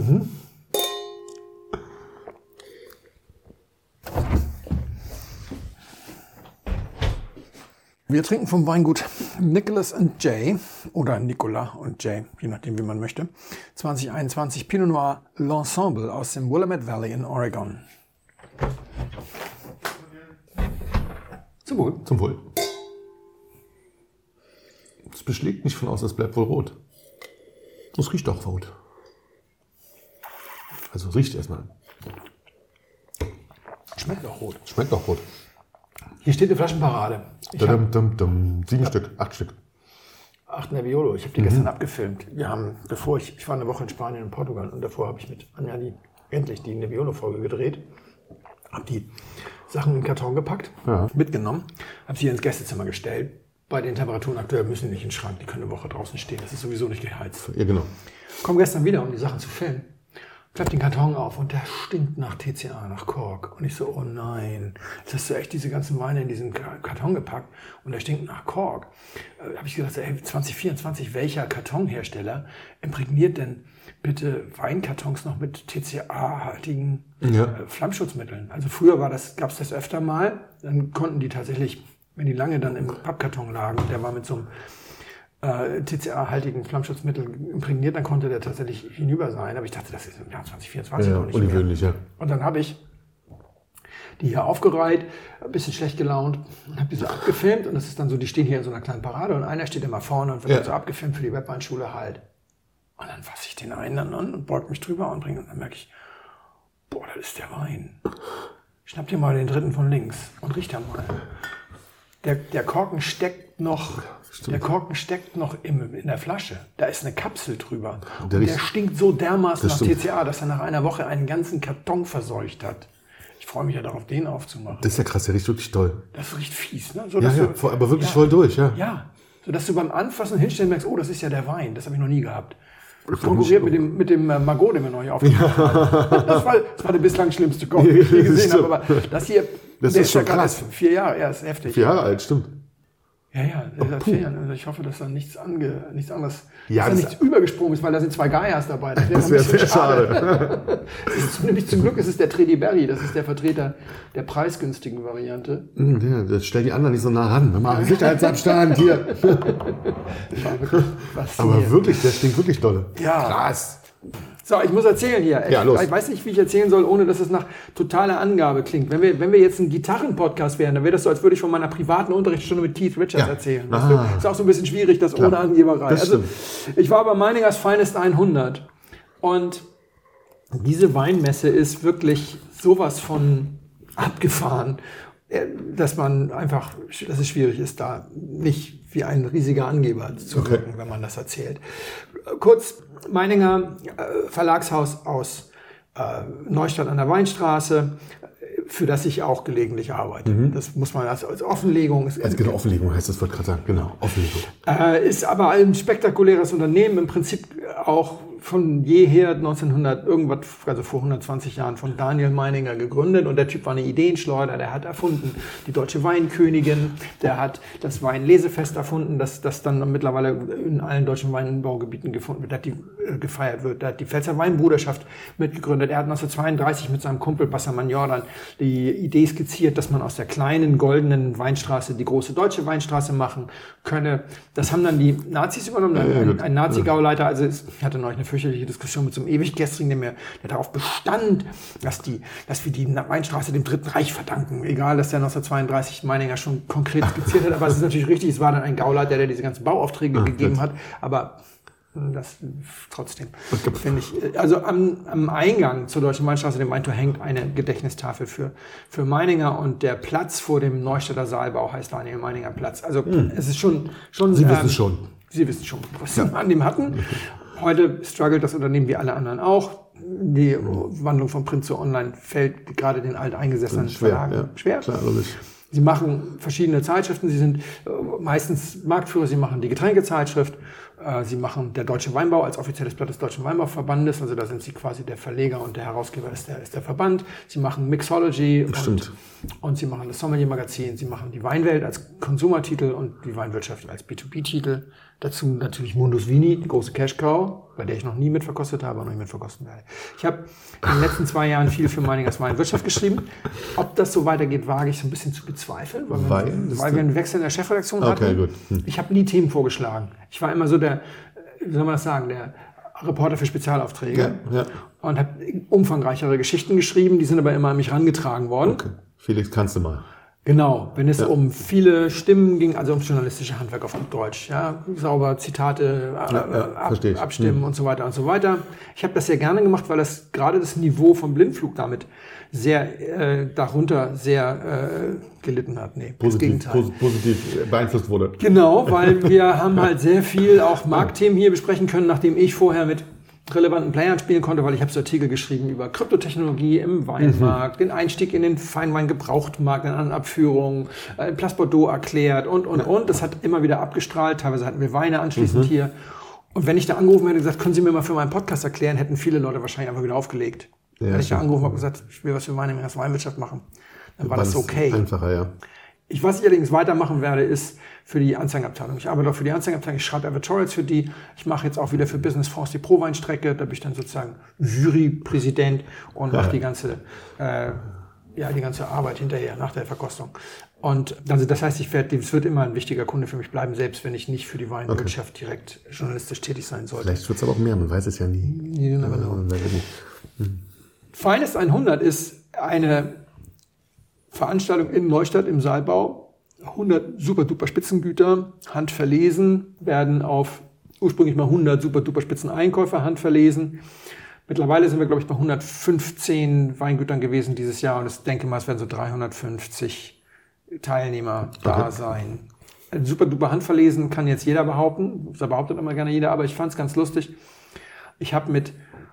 Wir trinken vom Weingut Nicholas and Jay oder Nicolas und Jay, je nachdem wie man möchte. zwanzig einundzwanzig Pinot Noir L'Ensemble aus dem Willamette Valley in Oregon. Zum Wohl. Zum Wohl. Es beschlägt nicht von außen, es bleibt wohl rot. Es riecht auch rot. Also es riecht erstmal. Schmeckt auch rot. Schmeckt auch rot. Hier steht eine Flaschenparade. Ich habe Dum, dum, dum. Sieben Stück, acht Stück. acht Nebbiolo. Ich habe die gestern abgefilmt. Wir haben, bevor ich, ich war eine Woche in Spanien und Portugal und davor habe ich mit Anja die, endlich die Nebbiolo-Folge gedreht. Habe die Sachen in den Karton gepackt, Ja. mitgenommen, habe sie ins Gästezimmer gestellt. Bei den Temperaturen aktuell müssen die nicht in den Schrank, die können eine Woche draußen stehen. Das ist sowieso nicht geheizt. Ja, genau. Komm gestern wieder, um die Sachen zu filmen. Klapp den Karton auf und der stinkt nach T C A, nach Kork. Und ich so, oh nein, jetzt hast du echt diese ganzen Weine in diesen Karton gepackt und der stinkt nach Kork. Da äh, habe ich gedacht, ey, zwanzig vierundzwanzig, welcher Kartonhersteller imprägniert denn bitte Weinkartons noch mit T C A-haltigen Ja. äh, Flammschutzmitteln? Also früher war das, gab es das öfter mal, dann konnten die tatsächlich, wenn die lange dann im Pappkarton lagen, der war mit so einem äh, T C A-haltigen Flammschutzmittel imprägniert, dann konnte der tatsächlich hinüber sein. Aber ich dachte, das ist im Jahr zwanzig vierundzwanzig Ja, noch nicht mehr. ungewöhnlich, ja. Und dann habe ich die hier aufgereiht, ein bisschen schlecht gelaunt und habe die so abgefilmt. Und das ist dann so, die stehen hier in so einer kleinen Parade und einer steht immer vorne und wird Ja. dann so abgefilmt für die Webweinschule halt. Und dann fasse ich den einen dann an und beug mich drüber und bringe und dann merke ich, boah, das ist der Wein. Schnapp dir mal den dritten von links und riech da mal. Der, der Korken steckt noch, der Korken steckt noch im, in der Flasche. Da ist eine Kapsel drüber. Und Der der, riecht- stinkt so dermaßen Das nach stimmt. T C A, dass er nach einer Woche einen ganzen Karton verseucht hat. Ich freue mich ja darauf, den aufzumachen. Das ist ja krass, der riecht wirklich toll. Das riecht fies, ne? So, Ja, dass ja, du- voll, aber wirklich ja, voll durch, ja. Ja, so dass du beim Anfassen hinstellen merkst, oh, das ist ja der Wein. Das habe ich noch nie gehabt. Das konkurriert mit dem, mit dem äh, Margot, den wir neu aufgemacht haben. Das war, das war der bislang schlimmste Koch, den ich je gesehen habe. Aber das hier, Das der ist schon ja gerade krass. erst vier Jahre, ja, ist heftig. Vier Jahre alt, stimmt. Ja, ja, seit vier Jahren. Also ich hoffe, dass da nichts, ange, nichts anderes, ja, dass da nichts übergesprungen ist, weil da sind zwei Gaias dabei. Das wäre das wär sehr schade. schade. ist, nämlich zum Glück ist es der Tredi Berry, das ist der Vertreter der preisgünstigen Variante. Ja, das stellt die anderen nicht so nah ran. Wir machen Sicherheitsabstand hier. Aber wirklich, der stinkt wirklich dolle. Ja. Krass. So, ich muss erzählen hier. Ja, los. Ich weiß nicht, wie ich erzählen soll, ohne dass es nach totaler Angabe klingt. Wenn wir, wenn wir jetzt ein Gitarren-Podcast wären, dann wäre das so, als würde ich von meiner privaten Unterrichtsstunde mit Keith Richards ja. erzählen. Ah. Das ist auch so ein bisschen schwierig, das Klar. ohne Angeberei. Das also, ich war bei Meiningers Finest hundert und diese Weinmesse ist wirklich sowas von abgefahren, dass man einfach, dass es schwierig ist, da nicht wie ein riesiger Angeber zu okay. wirken, wenn man das erzählt. Kurz, Meininger äh, Verlagshaus aus äh, Neustadt an der Weinstraße, für das ich auch gelegentlich arbeite. Mhm. Das muss man als, als Offenlegung... Als genau, Offenlegung heißt das, wollte ich gerade sagen. Genau, Offenlegung. Äh, ist aber ein spektakuläres Unternehmen, im Prinzip auch von jeher neunzehnhundert irgendwas, also vor hundertzwanzig Jahren von Daniel Meininger gegründet und der Typ war eine Ideenschleuder, der hat erfunden die Deutsche Weinkönigin, der hat das Weinlesefest erfunden, das, das dann mittlerweile in allen deutschen Weinbaugebieten gefunden wird, hat die, äh, gefeiert wird, der hat die Pfälzer Weinbruderschaft mitgegründet, er hat neunzehnhundertzweiunddreißig mit seinem Kumpel Basser-Magnon dann die Idee skizziert, dass man aus der kleinen goldenen Weinstraße die große deutsche Weinstraße machen könne. Das haben dann die Nazis übernommen, ein, ein Nazi-Gauleiter, also es, ich hatte neulich eine fürchterliche Diskussion mit so einem Ewiggestrigen, der mir der darauf bestand, dass, die, dass wir die Weinstraße dem Dritten Reich verdanken. Egal, dass der neunzehnhundertzweiunddreißig Meininger schon konkret skizziert hat, aber es ist natürlich richtig, es war dann ein Gauleiter, der diese ganzen Bauaufträge Ach, gegeben hat, aber das trotzdem, finde ich. Also am, am Eingang zur Deutschen Weinstraße, dem Weintor, hängt eine Gedächtnistafel für, für Meininger und der Platz vor dem Neustädter Saalbau heißt Daniel Meininger Platz. Also hm. es ist schon... schon Sie ähm, wissen schon. Sie wissen schon, was ja. Sie an dem hatten. Heute struggelt das Unternehmen wie alle anderen auch. Die Wandlung von Print zu Online fällt gerade den alteingesessenen schwer, Verlagen ja. schwer. Klar, logisch. Sie machen verschiedene Zeitschriften. Sie sind meistens Marktführer. Sie machen die Getränkezeitschrift. Sie machen der Deutsche Weinbau als offizielles Blatt des Deutschen Weinbauverbandes. Also da sind Sie quasi der Verleger und der Herausgeber ist der, ist der Verband. Sie machen Mixology und, und Sie machen das Sommelier-Magazin. Sie machen die Weinwelt als Konsumertitel und die Weinwirtschaft als B zwei B-Titel. Dazu natürlich Mundus Vini, die große Cash-Cow, bei der ich noch nie mitverkostet habe und noch nie mitverkosten werde. Ich habe in den letzten zwei Jahren viel für Meiningers Weinwirtschaft geschrieben. Ob das so weitergeht, wage ich so ein bisschen zu bezweifeln, weil, weil, wir, weil wir einen Wechsel in der Chefredaktion okay, hatten. Gut. Hm. Ich habe nie Themen vorgeschlagen. Ich war immer so der, wie soll man das sagen, der Reporter für Spezialaufträge ja, ja. und habe umfangreichere Geschichten geschrieben, die sind aber immer an mich herangetragen worden. Okay. Felix, kannst du mal. Genau, wenn es ja. um viele Stimmen ging, also um journalistische Handwerk auf gut Deutsch, ja, sauber Zitate ja, ja, ab, abstimmen hm. und so weiter und so weiter. Ich habe das sehr gerne gemacht, weil das gerade das Niveau vom Blindflug damit sehr äh, darunter sehr äh, gelitten hat. Nee, positiv, das Gegenteil. Positiv beeinflusst wurde. Genau, weil wir haben halt sehr viel auch Marktthemen hier besprechen können, nachdem ich vorher mit relevanten Playern spielen konnte, weil ich habe so Artikel geschrieben über Kryptotechnologie im Weinmarkt, mhm. den Einstieg in den Feinweingebrauchtmarkt, in anderen Abführungen, äh, Place Bordeaux erklärt und, und, und. Das hat immer wieder abgestrahlt. Teilweise hatten wir Weine anschließend mhm. hier. Und wenn ich da angerufen hätte und gesagt, können Sie mir mal für meinen Podcast erklären, hätten viele Leute wahrscheinlich einfach wieder aufgelegt. Ja, wenn ich da angerufen habe und gesagt, ich will was für meine Weinwirtschaft machen, dann war das so okay. Einfacher, ja. Ich, was ich allerdings weitermachen werde, ist für die Anzeigenabteilung. Ich arbeite auch für die Anzeigenabteilung, ich schreibe Editorials für die. Ich mache jetzt auch wieder für Business France die Pro-Weinstrecke. Da bin ich dann sozusagen Jurypräsident und mache ja. die ganze, äh, ja, die ganze Arbeit hinterher, nach der Verkostung. Und also das heißt, ich werde, es wird immer ein wichtiger Kunde für mich bleiben, selbst wenn ich nicht für die Weinwirtschaft okay. direkt journalistisch tätig sein sollte. Vielleicht wird es aber auch mehr, man weiß es ja nie. Ja, ja, hm. Finest hundert ist eine Veranstaltung in Neustadt im Saalbau. hundert super-duper Spitzengüter, handverlesen, werden auf ursprünglich mal hundert super-duper Spitzeneinkäufer handverlesen. Mittlerweile sind wir, glaube ich, bei hundertfünfzehn Weingütern gewesen dieses Jahr und ich denke mal, es werden so dreihundertfünfzig Teilnehmer da sein. Super-duper handverlesen kann jetzt jeder behaupten, das behauptet immer gerne jeder, aber ich fand es ganz lustig. Ich habe mit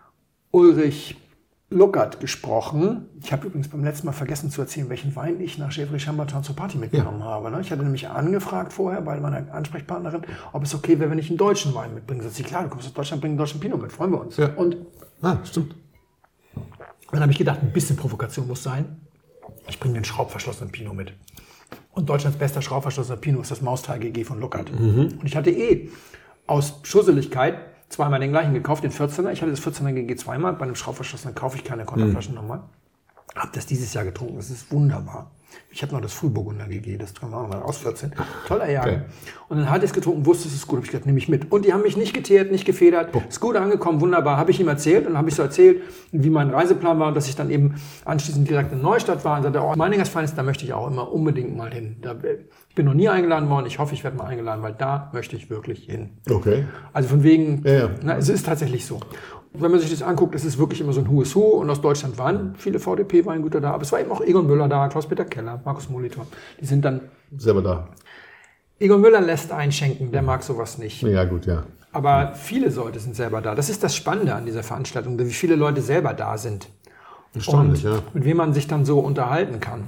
Ulrich Luckert gesprochen. Ich habe übrigens beim letzten Mal vergessen zu erzählen, welchen Wein ich nach Chevrolet Chambertin zur Party mitgenommen ja. habe. Ich hatte nämlich angefragt vorher bei meiner Ansprechpartnerin, ob es okay wäre, wenn ich einen deutschen Wein mitbringe. Sagt sie, klar, du kommst aus Deutschland, bring einen deutschen Pinot mit, freuen wir uns. Ja. Und ah, stimmt. Dann habe ich gedacht, ein bisschen Provokation muss sein. Ich bringe den schraubverschlossenen Pinot mit. Und Deutschlands bester schraubverschlossener Pinot ist das Maustal G G von Luckert. Mhm. Und ich hatte eh aus Schusseligkeit zweimal den gleichen gekauft, den vierzehner. Ich hatte das vierzehner G G zweimal. Bei einem Schraubverschlossenen kaufe ich keine Konterflaschen mhm. nochmal. Hab das dieses Jahr getrunken. Das ist wunderbar. Ich habe noch das Frühburgunder G G, das können wir auch mal aus vierzehn. Toller Jahrgang. Okay. Und dann hatte ich es getrunken, wusste, es ist gut. Hab ich gesagt, nehme ich mit. Und die haben mich nicht geteert, nicht gefedert. Oh. Ist gut angekommen, wunderbar. Habe ich ihm erzählt und habe ich so erzählt, wie mein Reiseplan war und dass ich dann eben anschließend direkt in Neustadt war und sagte, oh, Meiningers Feines, da möchte ich auch immer unbedingt mal hin. Da, ich bin noch nie eingeladen worden. Ich hoffe, ich werde mal eingeladen, weil da möchte ich wirklich hin. Okay. Also von wegen, ja, ja. Na, es ist tatsächlich so. Wenn man sich das anguckt, ist es wirklich immer so ein Who is Who. Und aus Deutschland waren viele V D P-Weingüter da. Aber es war eben auch Egon Müller da, Klaus-Peter Keller, Markus Molitor. Die sind dann selber da. Egon Müller lässt einschenken, der mag sowas nicht. Ja, gut, ja. Aber viele Leute sind selber da. Das ist das Spannende an dieser Veranstaltung, wie viele Leute selber da sind. Erstaunlich, ja. Mit wem man sich dann so unterhalten kann.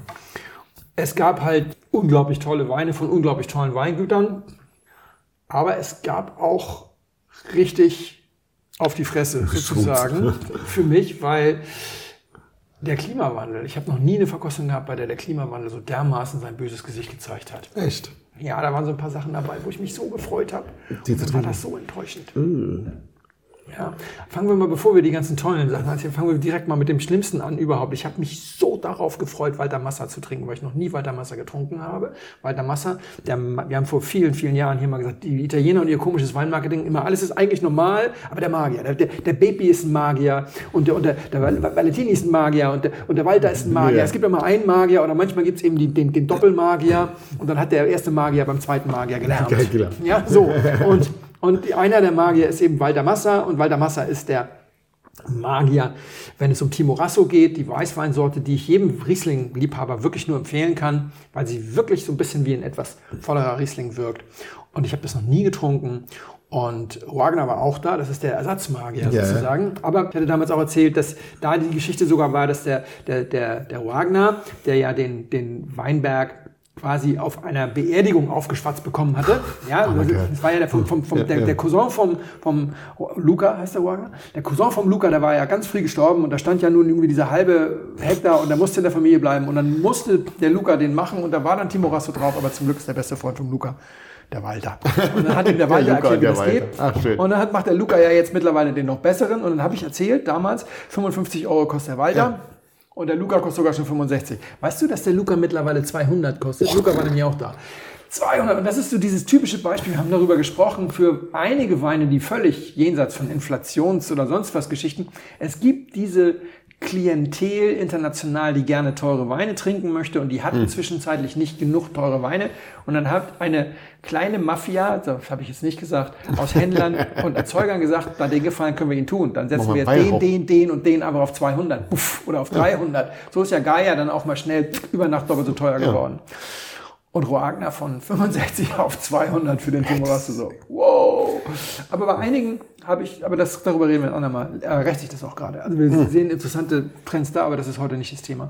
Es gab halt unglaublich tolle Weine von unglaublich tollen Weingütern. Aber es gab auch richtig auf die Fresse sozusagen für mich, weil der Klimawandel, ich habe noch nie eine Verkostung gehabt, bei der der Klimawandel so dermaßen sein böses Gesicht gezeigt hat. Echt? Ja, da waren so ein paar Sachen dabei, wo ich mich so gefreut habe. Und dann war das so enttäuschend. Mm. Ja, fangen wir mal, bevor wir die ganzen tollen Sachen erzählen, fangen wir direkt mal mit dem Schlimmsten an überhaupt. Ich habe mich so darauf gefreut, Walter Massa zu trinken, weil ich noch nie Walter Massa getrunken habe. Walter Massa, der, wir haben vor vielen, vielen Jahren hier mal gesagt, die Italiener und ihr komisches Weinmarketing, immer alles ist eigentlich normal, aber der Magier, der, der, der Baby ist ein Magier und der, und der, der Valentini ist ein Magier und der, und der Walter ist ein Magier. Ja. Es gibt immer einen Magier oder manchmal gibt es eben die, den, den Doppelmagier und dann hat der erste Magier beim zweiten Magier gelernt. Geil, klar. Ja, so. Und Und einer der Magier ist eben Walter Massa und Walter Massa ist der Magier, wenn es um Timorasso geht, die Weißweinsorte, die ich jedem Riesling-Liebhaber wirklich nur empfehlen kann, weil sie wirklich so ein bisschen wie ein etwas vollerer Riesling wirkt. Und ich habe das noch nie getrunken. Und Wagner war auch da, das ist der Ersatzmagier ja, sozusagen. Aber ich hatte damals auch erzählt, dass da die Geschichte sogar war, dass der, der, der, der Wagner, der ja den, den Weinberg quasi auf einer Beerdigung aufgeschwatzt bekommen hatte. Ja, oh, das war ja der, vom, vom, vom, ja, der, ja. der Cousin vom, vom Luca, heißt der Wagner? Der Cousin vom Luca, der war ja ganz früh gestorben und da stand ja nun irgendwie dieser halbe Hektar und der musste in der Familie bleiben und dann musste der Luca den machen und da war dann Timorasso drauf, aber zum Glück ist der beste Freund vom Luca der Walter. Und dann hat ihm der Walter der erklärt, wie das geht. Ach, schön. Und dann hat, macht der Luca ja jetzt mittlerweile den noch besseren und dann habe ich erzählt, damals fünfundfünfzig Euro kostet der Walter. Ja. Und der Luca kostet sogar schon fünfundsechzig. Weißt du, dass der Luca mittlerweile zweihundert kostet? Oh. Luca war nämlich auch da. zweihundert. Und das ist so dieses typische Beispiel, wir haben darüber gesprochen, für einige Weine, die völlig jenseits von Inflations- oder sonst was Geschichten. Es gibt diese Klientel international, die gerne teure Weine trinken möchte und die hatten hm. zwischenzeitlich nicht genug teure Weine. Und dann hat eine kleine Mafia, das habe ich jetzt nicht gesagt, aus Händlern und Erzeugern gesagt, bei den Gefallen können wir ihn tun. Dann setzen wir jetzt den, den, den und den aber auf zweihundert Puff, oder auf dreihundert. So ist ja Gaia dann auch mal schnell über Nacht doppelt so teuer ja. geworden. Und Wagner von fünfundsechzig auf zweihundert für den Timorasso. So, wow. Aber bei einigen habe ich, aber das, darüber reden wir ein andermal, äh, rächt sich das auch gerade. Also wir hm. sehen interessante Trends da, aber das ist heute nicht das Thema.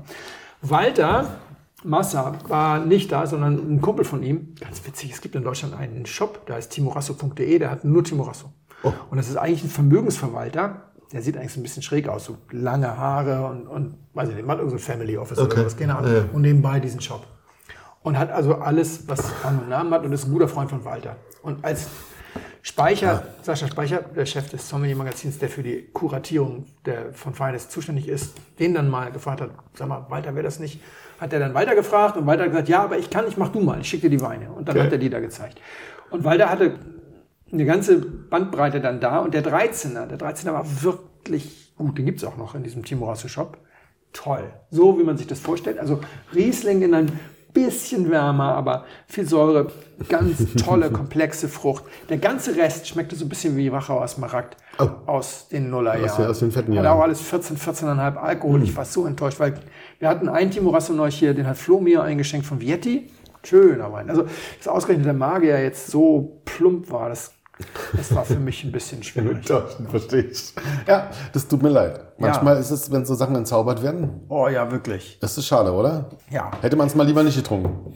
Walter Massa war nicht da, sondern ein Kumpel von ihm. Ganz witzig, es gibt in Deutschland einen Shop, der heißt timorasso punkt de, der hat nur Timorasso. Oh. Und das ist eigentlich ein Vermögensverwalter. Der sieht eigentlich so ein bisschen schräg aus, so lange Haare und, und weiß ich nicht, macht irgendein so Family Office okay. oder was, keine Ahnung. Ja. Und nebenbei diesen Shop. Und hat also alles, was einen Namen hat und ist ein guter Freund von Walter. Und als Speicher, ja. Sascha Speicher, der Chef des Sommelier-Magazins, der für die Kuratierung der, von Feines zuständig ist, den dann mal gefragt hat, sag mal, Walter, wäre das nicht, hat er dann Walter gefragt und Walter hat gesagt, ja, aber ich kann nicht, mach du mal, ich schicke dir die Weine. Und dann okay. hat er die da gezeigt. Und Walter hatte eine ganze Bandbreite dann da und der dreizehner, der dreizehner war wirklich gut, den gibt's auch noch in diesem Timorasso-Shop. Toll. So, wie man sich das vorstellt. Also Riesling in einem bisschen wärmer, aber viel Säure, ganz tolle, komplexe Frucht. Der ganze Rest schmeckte so ein bisschen wie Wachauer Smaragd oh. aus den Nullerjahren. Aus, aus den fetten Jahren. Hat auch alles vierzehn, vierzehn Komma fünf Alkohol. Mm. Ich war so enttäuscht, weil wir hatten einen Timorasso neu hier, den hat Flo mir eingeschenkt von Vietti. Schöner Wein. Also, das ausgerechnet der Magier jetzt so plump war, das Das war für mich ein bisschen schwierig. Verstehe ich. Ja, das tut mir leid. Manchmal ja. ist es, wenn so Sachen entzaubert werden. Oh ja, wirklich. Das ist schade, oder? Ja. Hätte man es mal lieber nicht getrunken.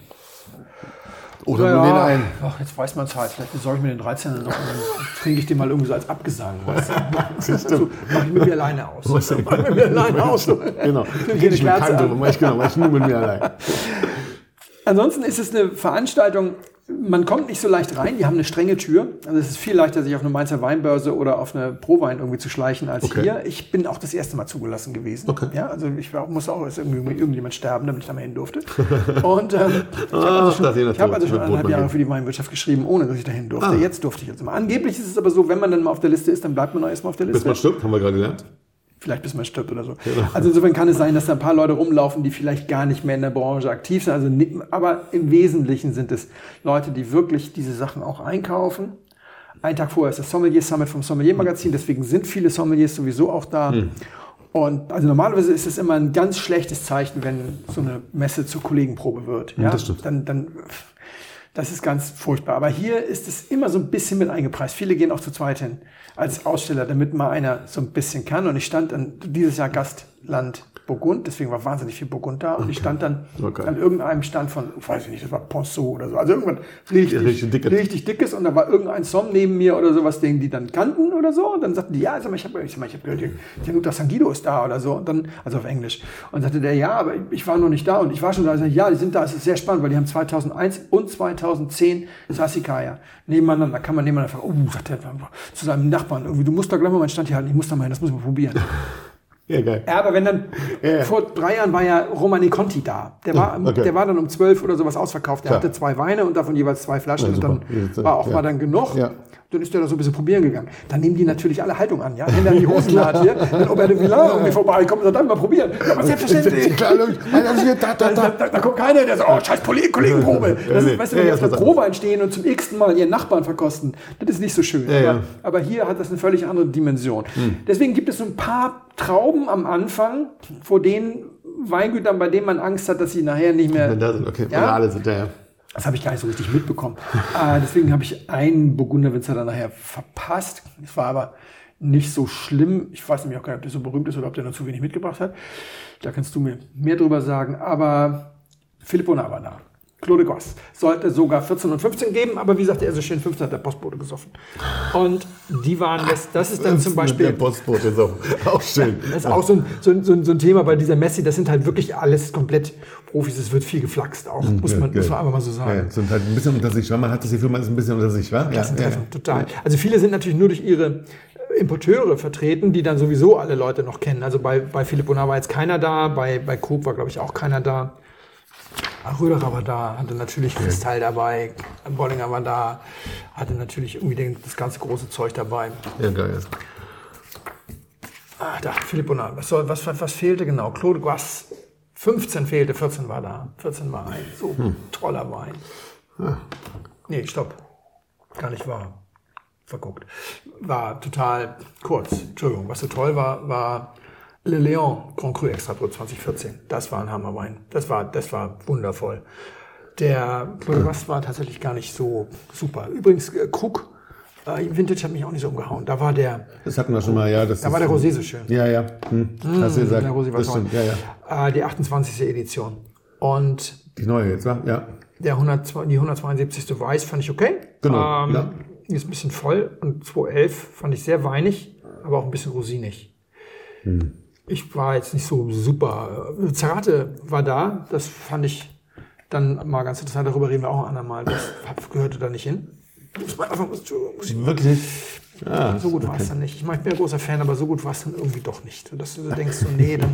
Oder ja, nur den einen. Ach, jetzt weiß man es halt. Vielleicht besorge ich mir den dreizehner noch und dann trinke ich den mal irgendwie so als Abgesang. Weißt du? Das so, mach ich mit mir alleine aus. Mach ich mit mir alleine aus. Genau. Ich, ich, mit Kante, mach ich, genau, mach ich nur mit mir allein. Ansonsten ist es eine Veranstaltung, man kommt nicht so leicht rein, die haben eine strenge Tür. Also es ist viel leichter, sich auf eine Mainzer Weinbörse oder auf eine Prowein irgendwie zu schleichen als Okay. hier. Ich bin auch das erste Mal zugelassen gewesen. Okay. Ja, also ich war, musste auch erst irgendwie irgendjemand sterben, damit ich da mal hin durfte. Und ähm, ich habe Ah, also schon, das je ich hab also natürlich. schon Mit eineinhalb Brot Jahre mal für die Weinwirtschaft geschrieben, ohne dass ich da hin durfte. Ah. Jetzt durfte ich jetzt mal. Angeblich ist es aber so, wenn man dann mal auf der Liste ist, dann bleibt man auch erstmal auf der Bis Liste. man stirbt, haben wir gerade gelernt. Vielleicht bis man stirbt oder so. Also insofern kann es sein, dass da ein paar Leute rumlaufen, die vielleicht gar nicht mehr in der Branche aktiv sind. Also, ni- aber im Wesentlichen sind es Leute, die wirklich diese Sachen auch einkaufen. Einen Tag vorher ist das Sommelier Summit vom Sommelier Magazin, deswegen sind viele Sommeliers sowieso auch da. Hm. Und also normalerweise ist es immer ein ganz schlechtes Zeichen, wenn so eine Messe zur Kollegenprobe wird. Ja, das stimmt. Dann, dann, das ist ganz furchtbar. Aber hier ist es immer so ein bisschen mit eingepreist. Viele gehen auch zu zweit hin als Aussteller, damit mal einer so ein bisschen kann. Und ich stand dann dieses Jahr Gastland Burgund, deswegen war wahnsinnig viel Burgund da. Und ich stand dann Okay. an irgendeinem Stand von, ich weiß ich nicht, das war Ponceau oder so. Also irgendwann richtig, Ja, richtig richtig, dickes. dickes. Und da war irgendein Somm neben mir oder sowas, den die dann kannten oder so. Und dann sagten die, ja, sag mal, ich habe ich sag mal, ich hab gehört, Gianluca Sanguido ist da oder so. Und dann, also auf Englisch. Und sagte der, ja, aber ich war noch nicht da. Und ich war schon da. Ich sagte, ja, die sind da. Es ist sehr spannend, weil die haben zweitausendeins und zweitautzehn Sassicaia nebeneinander. Da kann man nebeneinander fragen, oh, sagt der zu seinem Nachbarn, irgendwie, du musst da gleich mal meinen Stand hier halten. Ich muss da mal hin, das muss ich mal probieren. Ja, geil. Ja, aber wenn dann, Ja, ja. vor drei Jahren war ja Romani Conti da. Der war, okay. der war dann um zwölf oder sowas ausverkauft. Der Klar. hatte zwei Weine und davon jeweils zwei Flaschen. Ja, und dann super. war auch Ja. mal dann genug. Ja. Dann ist der da so ein bisschen probieren gegangen. Dann nehmen die natürlich alle Haltung an, ja. Hände an die Hosennaht hier. Wenn Aubert de Villard irgendwie vorbeikommt, dann mal probieren. Ja, aber selbstverständlich. Klar, logisch. Also hier, da, da, Da, da. da, da kommt keiner, der sagt, oh, scheiß Kollegen- Kollegenprobe. Das nee. ist, weißt du, Ja, wenn die ja, auf der das Probe einstehen und zum x-ten Mal ihren Nachbarn verkosten, das ist nicht so schön. Ja, aber, ja. aber hier hat das eine völlig andere Dimension. Deswegen gibt es so ein paar Trauben am Anfang, vor denen Weingütern, bei denen man Angst hat, dass sie nachher nicht mehr... Wenn da sind, okay. Ja? Oder alle sind da, ja. Das habe ich gar nicht so richtig mitbekommen. äh, deswegen habe ich einen Burgunderwinzer dann nachher verpasst. Das war aber nicht so schlimm. Ich weiß nämlich auch gar nicht, ob der so berühmt ist oder ob der nur zu wenig mitgebracht hat. Da kannst du mir mehr drüber sagen. Aber Philippe Onat war da. Claude Goss sollte sogar vierzehn und fünfzehn geben, aber wie sagte er so schön, fünfzehn hat der Postbote gesoffen. Und die waren, das, das ist dann zum Beispiel... Der Postbote ist auch, auch schön. Das ist auch so ein, so, ein, so, ein, so ein Thema bei dieser Messe. Das sind halt wirklich alles komplett Profis. Es wird viel geflaxt auch, muss man, Ja, muss man einfach mal so sagen. Ja, sind halt ein bisschen unter sich, wa? Man hat das Gefühl, man ist ein bisschen unter sich, wa? Ja, Klassentreffen, total. Also viele sind natürlich nur durch ihre Importeure vertreten, die dann sowieso alle Leute noch kennen. Also bei, bei Philippe Onat war jetzt keiner da, bei, bei Coop war, glaube ich, auch keiner da. Ach, Röderer war da, hatte natürlich Kristall dabei, Bollinger war da, hatte natürlich irgendwie den, das ganze große Zeug dabei. Ja, geil. Ah, da, Philippe Onat, was, soll, was, was, was fehlte genau? Claude Goss, fünfzehn fehlte, vierzehn war da. vierzehn war ein so toller Wein. Ja. Nee, stopp. Gar nicht wahr. Verguckt. War total kurz. Entschuldigung, was so toll war, war Le Léon Grand Cru Extra Brut zwanzig vierzehn. Das war ein Hammerwein. Das war, das war wundervoll. Der Claude Goss war tatsächlich gar nicht so super. Übrigens, äh, Krug, äh, Vintage hat mich auch nicht so umgehauen. Da war der, Das hatten wir schon mal, ja. Das da ist, war der Rosé so schön. Ja, ja. Hm. Hast du gesagt. Der Rosé war Das toll. stimmt, ja, ja. Äh, die achtundzwanzigste Edition. Und Die neue jetzt, wa? Ja. der hundert, die hundertzweiundsiebzigste Weiß fand ich okay. Genau, Ähm, ja. Die ist ein bisschen voll. Und zweihundertelf fand ich sehr weinig, aber auch ein bisschen rosinig. Hm. Ich war jetzt nicht so super. Zerrate war da. Das fand ich dann mal ganz interessant. Darüber reden wir auch ein andermal. Das gehörte da nicht hin. Muss man einfach, muss, muss ich, Wirklich? Ja, so gut war es dann nicht. Ich meine, ich bin ein großer Fan, aber so gut war es dann irgendwie doch nicht. Dass du denkst, so, nee, dann,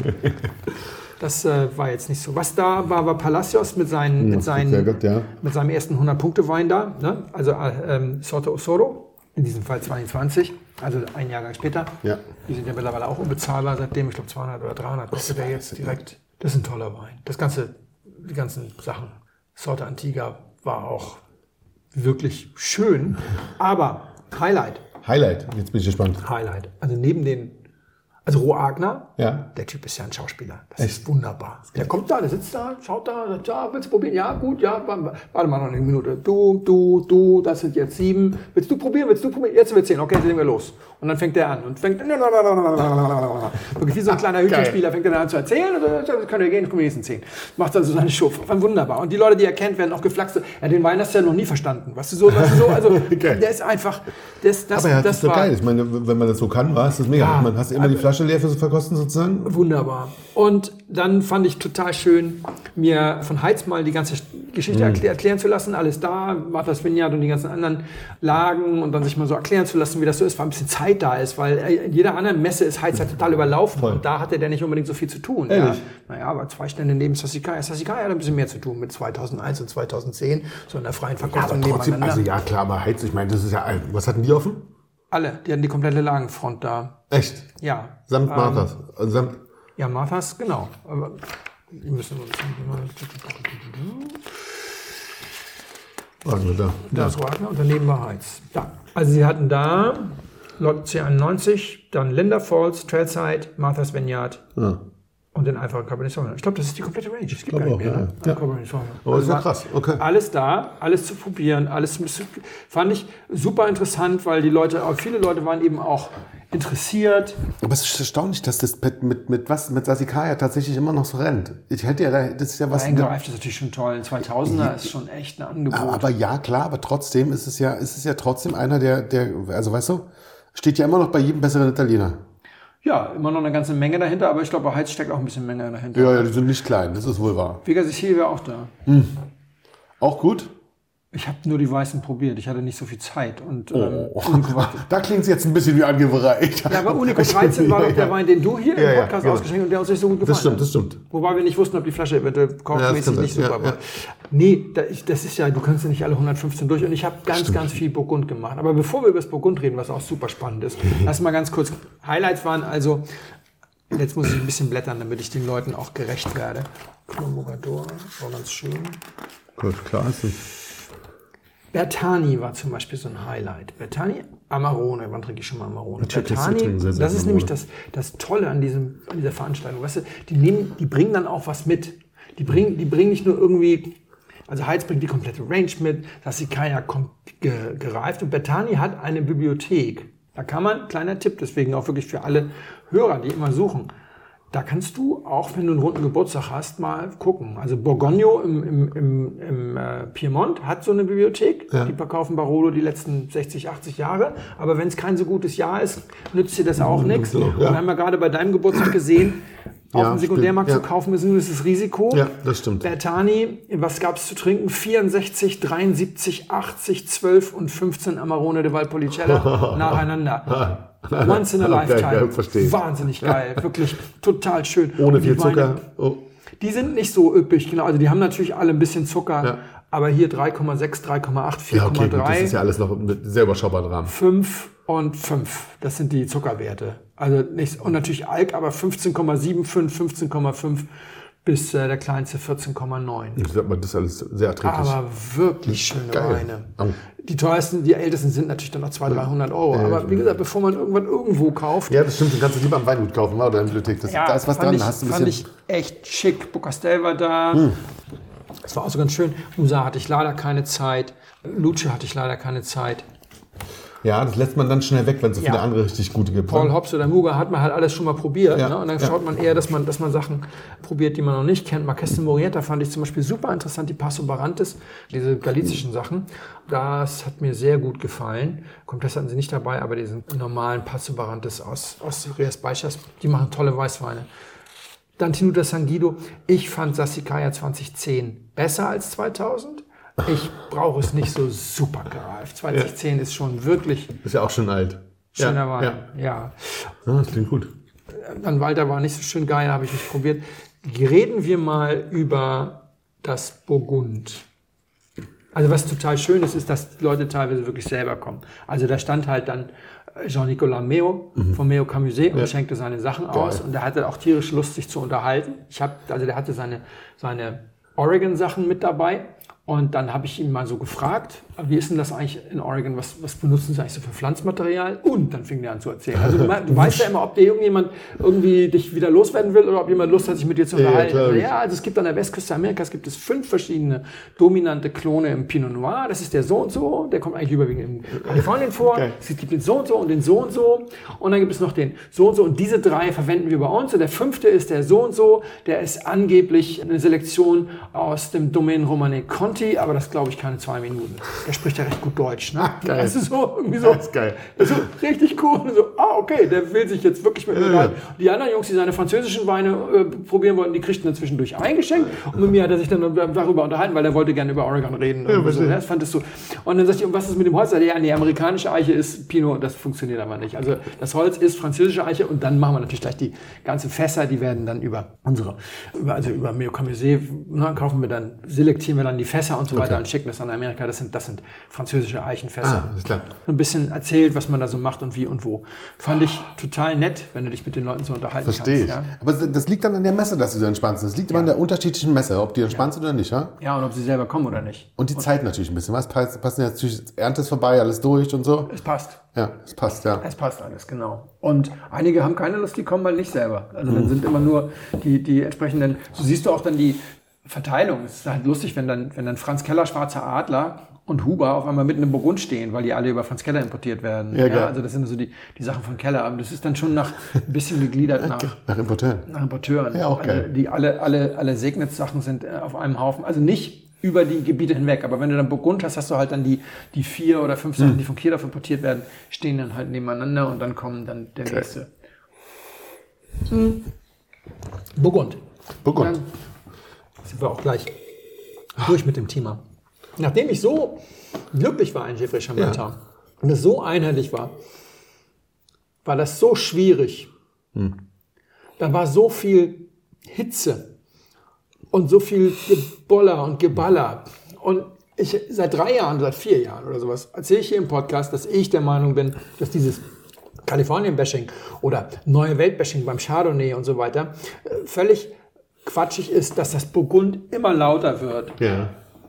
das äh, war jetzt nicht so. Was da war, war Palacios mit, seinen, mit, seinen, sehr gut, ja. mit seinem ersten hundert-Punkte-Wein da. Ne? Also äh, ähm, Sorte Osoro, in diesem Fall zweiundzwanzig, also ein Jahrgang später. Ja. Die sind ja mittlerweile auch unbezahlbar seitdem, ich glaube zweihundert oder dreihundert kostet der jetzt direkt. Das ist ein toller Wein. Das ganze, die ganzen Sachen. Sorte Antigua war auch wirklich schön, aber Highlight. Highlight, jetzt bin ich gespannt. Highlight. Also neben den, also Roagner, Ja. der Typ ist ja ein Schauspieler. Das ist wunderbar. Der kommt da, der sitzt da, schaut da, sagt, ja, willst du probieren? Ja, gut, ja, warte warte mal noch eine Minute. Du, du, du, das sind jetzt sieben. Willst du probieren? Willst du probieren? Jetzt sind wir zehn. Okay, dann legen wir los. Und dann fängt der an und fängt, wirklich wie so ein kleiner Hütchenspieler, fängt er dann an zu erzählen. Und dann können wir gehen, kommen die nächsten zehn. Macht also seine Show. Wunderbar. Und die Leute, die er kennt, werden auch geflaxt. Ja, den Wein hast du ja noch nie verstanden. Weißt du so, weißt du so, also, der ist einfach, das, das, Aber ja, das, das ist doch war geil. Ich meine, wenn man das so kann, war es das mega. Ja. Man hast immer die Flasche leer für so verkosten sozusagen. wunderbar. Und dann fand ich total schön, mir von Heitz mal die ganze Geschichte mhm. erklär, erklären zu lassen. Alles da, Martha's Vineyard und die ganzen anderen Lagen und dann sich mal so erklären zu lassen, wie das so ist, weil ein bisschen Zeit da ist, weil in jeder anderen Messe ist Heitz halt total überlaufen Voll. Und da hatte der nicht unbedingt so viel zu tun. Ja. Naja, aber zwei Stände neben Sassicaia. Sassicaia hat ein bisschen mehr zu tun mit zweitausendeins und zweitausendzehn, so in der freien Verkostung ja, nebeneinander. Also ja, klar, aber Heitz, ich meine, das ist ja, was hatten die offen? Alle, die hatten die komplette Lagenfront da. Echt? Ja. Samt ähm, Martha's? Also samt ja, Martha's, genau. Aber wir müssen uns Wagner da. Da ist Wagner und daneben war Heitz. Da. Also sie hatten da Lot C einundneunzig, dann Linda Falls, Trailside, Martha's Vineyard ja. und den einfachen Cabernet Sauvignon. Ich glaube, das ist die komplette Range. Es gibt gar auch, nicht mehr. Ja, ne? ja. Cabernet Sauvignon. Oh, ist ja krass. Okay. Alles da, alles zu probieren, alles fand ich super interessant, weil die Leute, auch viele Leute waren eben auch interessiert. Aber es ist erstaunlich, dass das mit, mit, mit was mit Sassicaia tatsächlich immer noch so rennt. Ich hätte ja da, das ist ja was. Eingereift ist natürlich schon toll. zweitausender ist schon echt ein Angebot. Aber, aber ja, klar, aber trotzdem ist es ja, ist es ja trotzdem einer der, der, also weißt du, steht ja immer noch bei jedem besseren Italiener. Ja, immer noch eine ganze Menge dahinter, aber ich glaube, bei Heitz steckt auch ein bisschen Menge dahinter. Ja, ja, die sind nicht klein, das ist wohl wahr. Vega Sicilia wäre auch da. Hm. Auch gut? Ich habe nur die Weißen probiert. Ich hatte nicht so viel Zeit. Und, ähm, oh. Da klingt es jetzt ein bisschen wie Angeberei. Ja, aber Unico dreizehn war doch der Wein, den du hier ja, im Podcast ja, ausgeschenkt hast und der uns nicht so gut gefallen Das stimmt, hat. das stimmt. Wobei wir nicht wussten, ob die Flasche eventuell kaufmäßig ja, nicht super ja, war. Ja. Nee, das ist ja, du kannst ja nicht alle hundertfünfzehn durch. Und ich habe ganz, stimmt. ganz viel Burgund gemacht. Aber bevor wir über das Burgund reden, was auch super spannend ist, lass mal ganz kurz. Highlights waren also, jetzt muss ich ein bisschen blättern, damit ich den Leuten auch gerecht werde. Mogador, war ganz schön. Gut, klar ist es. Bertani war zum Beispiel so ein Highlight. Bertani, Amarone, wann trinke ich schon mal Amarone? Ich Bertani, sehr, sehr das ist Amarone. nämlich das, das Tolle an, diesem, an dieser Veranstaltung. Weißt du, die, nehmen, die bringen dann auch was mit. Die bringen, die bringen nicht nur irgendwie, also Heitz bringt die komplette Range mit, Sassicaia kommt ge, gereift und Bertani hat eine Bibliothek. Da kann man, kleiner Tipp, deswegen auch wirklich für alle Hörer, die immer suchen, da kannst du, auch wenn du einen runden Geburtstag hast, mal gucken. Also Borgogno im, im, im, im äh, Piemont hat so eine Bibliothek. Ja. Die verkaufen Barolo die letzten sechzig, achtzig Jahre. Aber wenn es kein so gutes Jahr ist, nützt dir das auch mhm, nichts. So, ja. Und wir haben ja gerade bei deinem Geburtstag gesehen, auf ja, dem Sekundärmarkt ja. zu kaufen ist nur das Risiko. Ja, das stimmt. Bertani, was gab es zu trinken? vierundsechzig, dreiundsiebzig, achtzig, zwölf und fünfzehn Amarone de Valpolicella nacheinander. Once in a lifetime. Geil, Wahnsinnig geil. Wirklich total schön. Ohne viel Zucker. Oh. Die sind nicht so üppig, genau. Also die haben natürlich alle ein bisschen Zucker. Ja. Aber hier drei Komma sechs, drei Komma acht, vier Komma drei. Ja, okay, das ist ja alles noch mit sehr überschaubarem Rahmen. fünf und fünf. Das sind die Zuckerwerte. Also nicht, und natürlich Alk, aber fünfzehn Komma sieben fünf, fünfzehn Komma fünf bis äh, der kleinste vierzehn Komma neun. Das ist alles sehr erträglich. Aber wirklich schöne Geil. Weine. Oh. Die teuersten, die ältesten sind natürlich dann noch zweihundert, dreihundert Euro. Ja, aber wie gesagt, bevor man irgendwann irgendwo kauft. Ja, das stimmt. Du kannst es lieber am Weingut kaufen oder in der Bibliothek. Das, ja, da ist was dran. Ich, hast du ein fand ich echt schick. Bocastel war da. Hm. Das war auch so ganz schön. Musa hatte ich leider keine Zeit. Luce hatte ich leider keine Zeit. Ja, das lässt man dann schnell weg, wenn es so viele ja. andere richtig gute gibt. Paul Hobbs oder Muga hat man halt alles schon mal probiert. Ja. Ne? Und dann ja. schaut man eher, dass man, dass man Sachen probiert, die man noch nicht kennt. Marques de Morietta fand ich zum Beispiel super interessant, die Passo Barantes, diese galizischen Sachen. Das hat mir sehr gut gefallen. Comtesse hatten sie nicht dabei, aber diese normalen Passo Barantes aus, aus Rias Baixas, die machen tolle Weißweine. Dann Tenuta San Guido. Ich fand Sassicaia zwanzig zehn besser als zweitausend. Ich brauche es nicht so super gereift. zwanzig zehn ja. ist schon wirklich... Ist ja auch schon alt. Schöner ja, Wein, ja. ja. ja. Das klingt gut. Dann Walter war nicht so schön geil, habe ich nicht probiert. Reden wir mal über das Burgund. Also was total schön ist, ist, dass die Leute teilweise wirklich selber kommen. Also da stand halt dann Jean-Nicolas Meo mhm. von Meo Camuset und ja. schenkte seine Sachen geil. aus. Und der hatte auch tierisch Lust, sich zu unterhalten. Ich hab, also der hatte seine, seine Oregon-Sachen mit dabei. Und dann habe ich ihn mal so gefragt, wie ist denn das eigentlich in Oregon, was, was benutzen Sie eigentlich so für Pflanzmaterial? Und dann fing der an zu erzählen. Also du, du weißt ja immer, ob dir irgendjemand irgendwie dich wieder loswerden will oder ob jemand Lust hat, sich mit dir zu unterhalten. Ja, ja, also es gibt an der Westküste Amerikas gibt es fünf verschiedene dominante Klone im Pinot Noir. Das ist der so und so, der kommt eigentlich überwiegend in Kalifornien vor. Okay. Es gibt den so und so und den so und so. Und dann gibt es noch den so und so. Und diese drei verwenden wir bei uns. Und der fünfte ist der so und so. Der ist angeblich eine Selektion aus dem Domaine Romanée Conti, aber das glaube ich keine zwei Minuten. der spricht ja recht gut Deutsch. Ne? Geil. Das ist so, irgendwie so, das ist geil. so richtig cool. Und so, ah, okay, der will sich jetzt wirklich mit mir Ja, ja. Die anderen Jungs, die seine französischen Weine äh, probieren wollten, die kriegten dann zwischendurch eingeschenkt. Und mit mir hat er sich dann darüber unterhalten, weil er wollte gerne über Oregon reden. Ja, und so. verstehe. Das fandest du. Und dann sagte ich, und was ist mit dem Holz? Ja, die amerikanische Eiche ist Pinot, das funktioniert aber nicht. Also das Holz ist französische Eiche und dann machen wir natürlich gleich die ganzen Fässer, die werden dann über unsere, über, also über Méo-Commisé, ne, kaufen wir dann, selektieren wir dann die Fässer und so weiter Okay. und schicken das an Amerika. Das sind, das sind französische Eichenfässer. Ah, ist klar. Ein bisschen erzählt, was man da so macht und wie und wo. Fand ich total nett, wenn du dich mit den Leuten so unterhalten Verstehe ich. kannst. Ja? Aber das liegt dann an der Messe, dass du so entspannt bist. Das liegt immer an der unterschiedlichen Messe, ob die entspannt sind oder nicht. Ja? Ja, und ob sie selber kommen oder nicht. Und die Zeit natürlich ein bisschen. Was passt, passt jetzt natürlich, Ernte ist vorbei, alles durch und so. Es passt. Ja, es passt, ja. Es passt alles, genau. Und einige haben keine Lust, die kommen halt nicht selber. Also dann sind immer nur die, die entsprechenden, so siehst du auch dann die Verteilung. Es ist halt lustig, wenn dann, wenn dann Franz Keller, Schwarzer Adler und Huber auf einmal mitten im Burgund stehen, weil die alle über Franz Keller importiert werden. Ja, geil. Also das sind so die, die Sachen von Keller. Aber das ist dann schon nach ein bisschen gegliedert nach, Nach Importeuren. nach Importeuren. Ja, auch geil. Also die alle, alle, alle Segnitz-Sachen sind äh, auf einem Haufen. Also nicht über die Gebiete hinweg. Aber wenn du dann Burgund hast, hast du halt dann die, die vier oder fünf Sachen, die von Kierdorf importiert werden, stehen dann halt nebeneinander und dann kommen dann der Okay. nächste. Hm. Burgund. Burgund. Dann sind wir auch gleich durch mit dem Thema. Nachdem ich so glücklich war in Gevrey-Chambertin Ja. und es so einheitlich war, war das so schwierig. Da war so viel Hitze und so viel Geboller und Geballer. Und ich seit drei Jahren, seit vier Jahren oder sowas, erzähle ich hier im Podcast, dass ich der Meinung bin, dass dieses Kalifornien-Bashing oder Neue Welt-Bashing beim Chardonnay und so weiter äh, völlig quatschig ist, dass das Burgund immer lauter wird. Ja.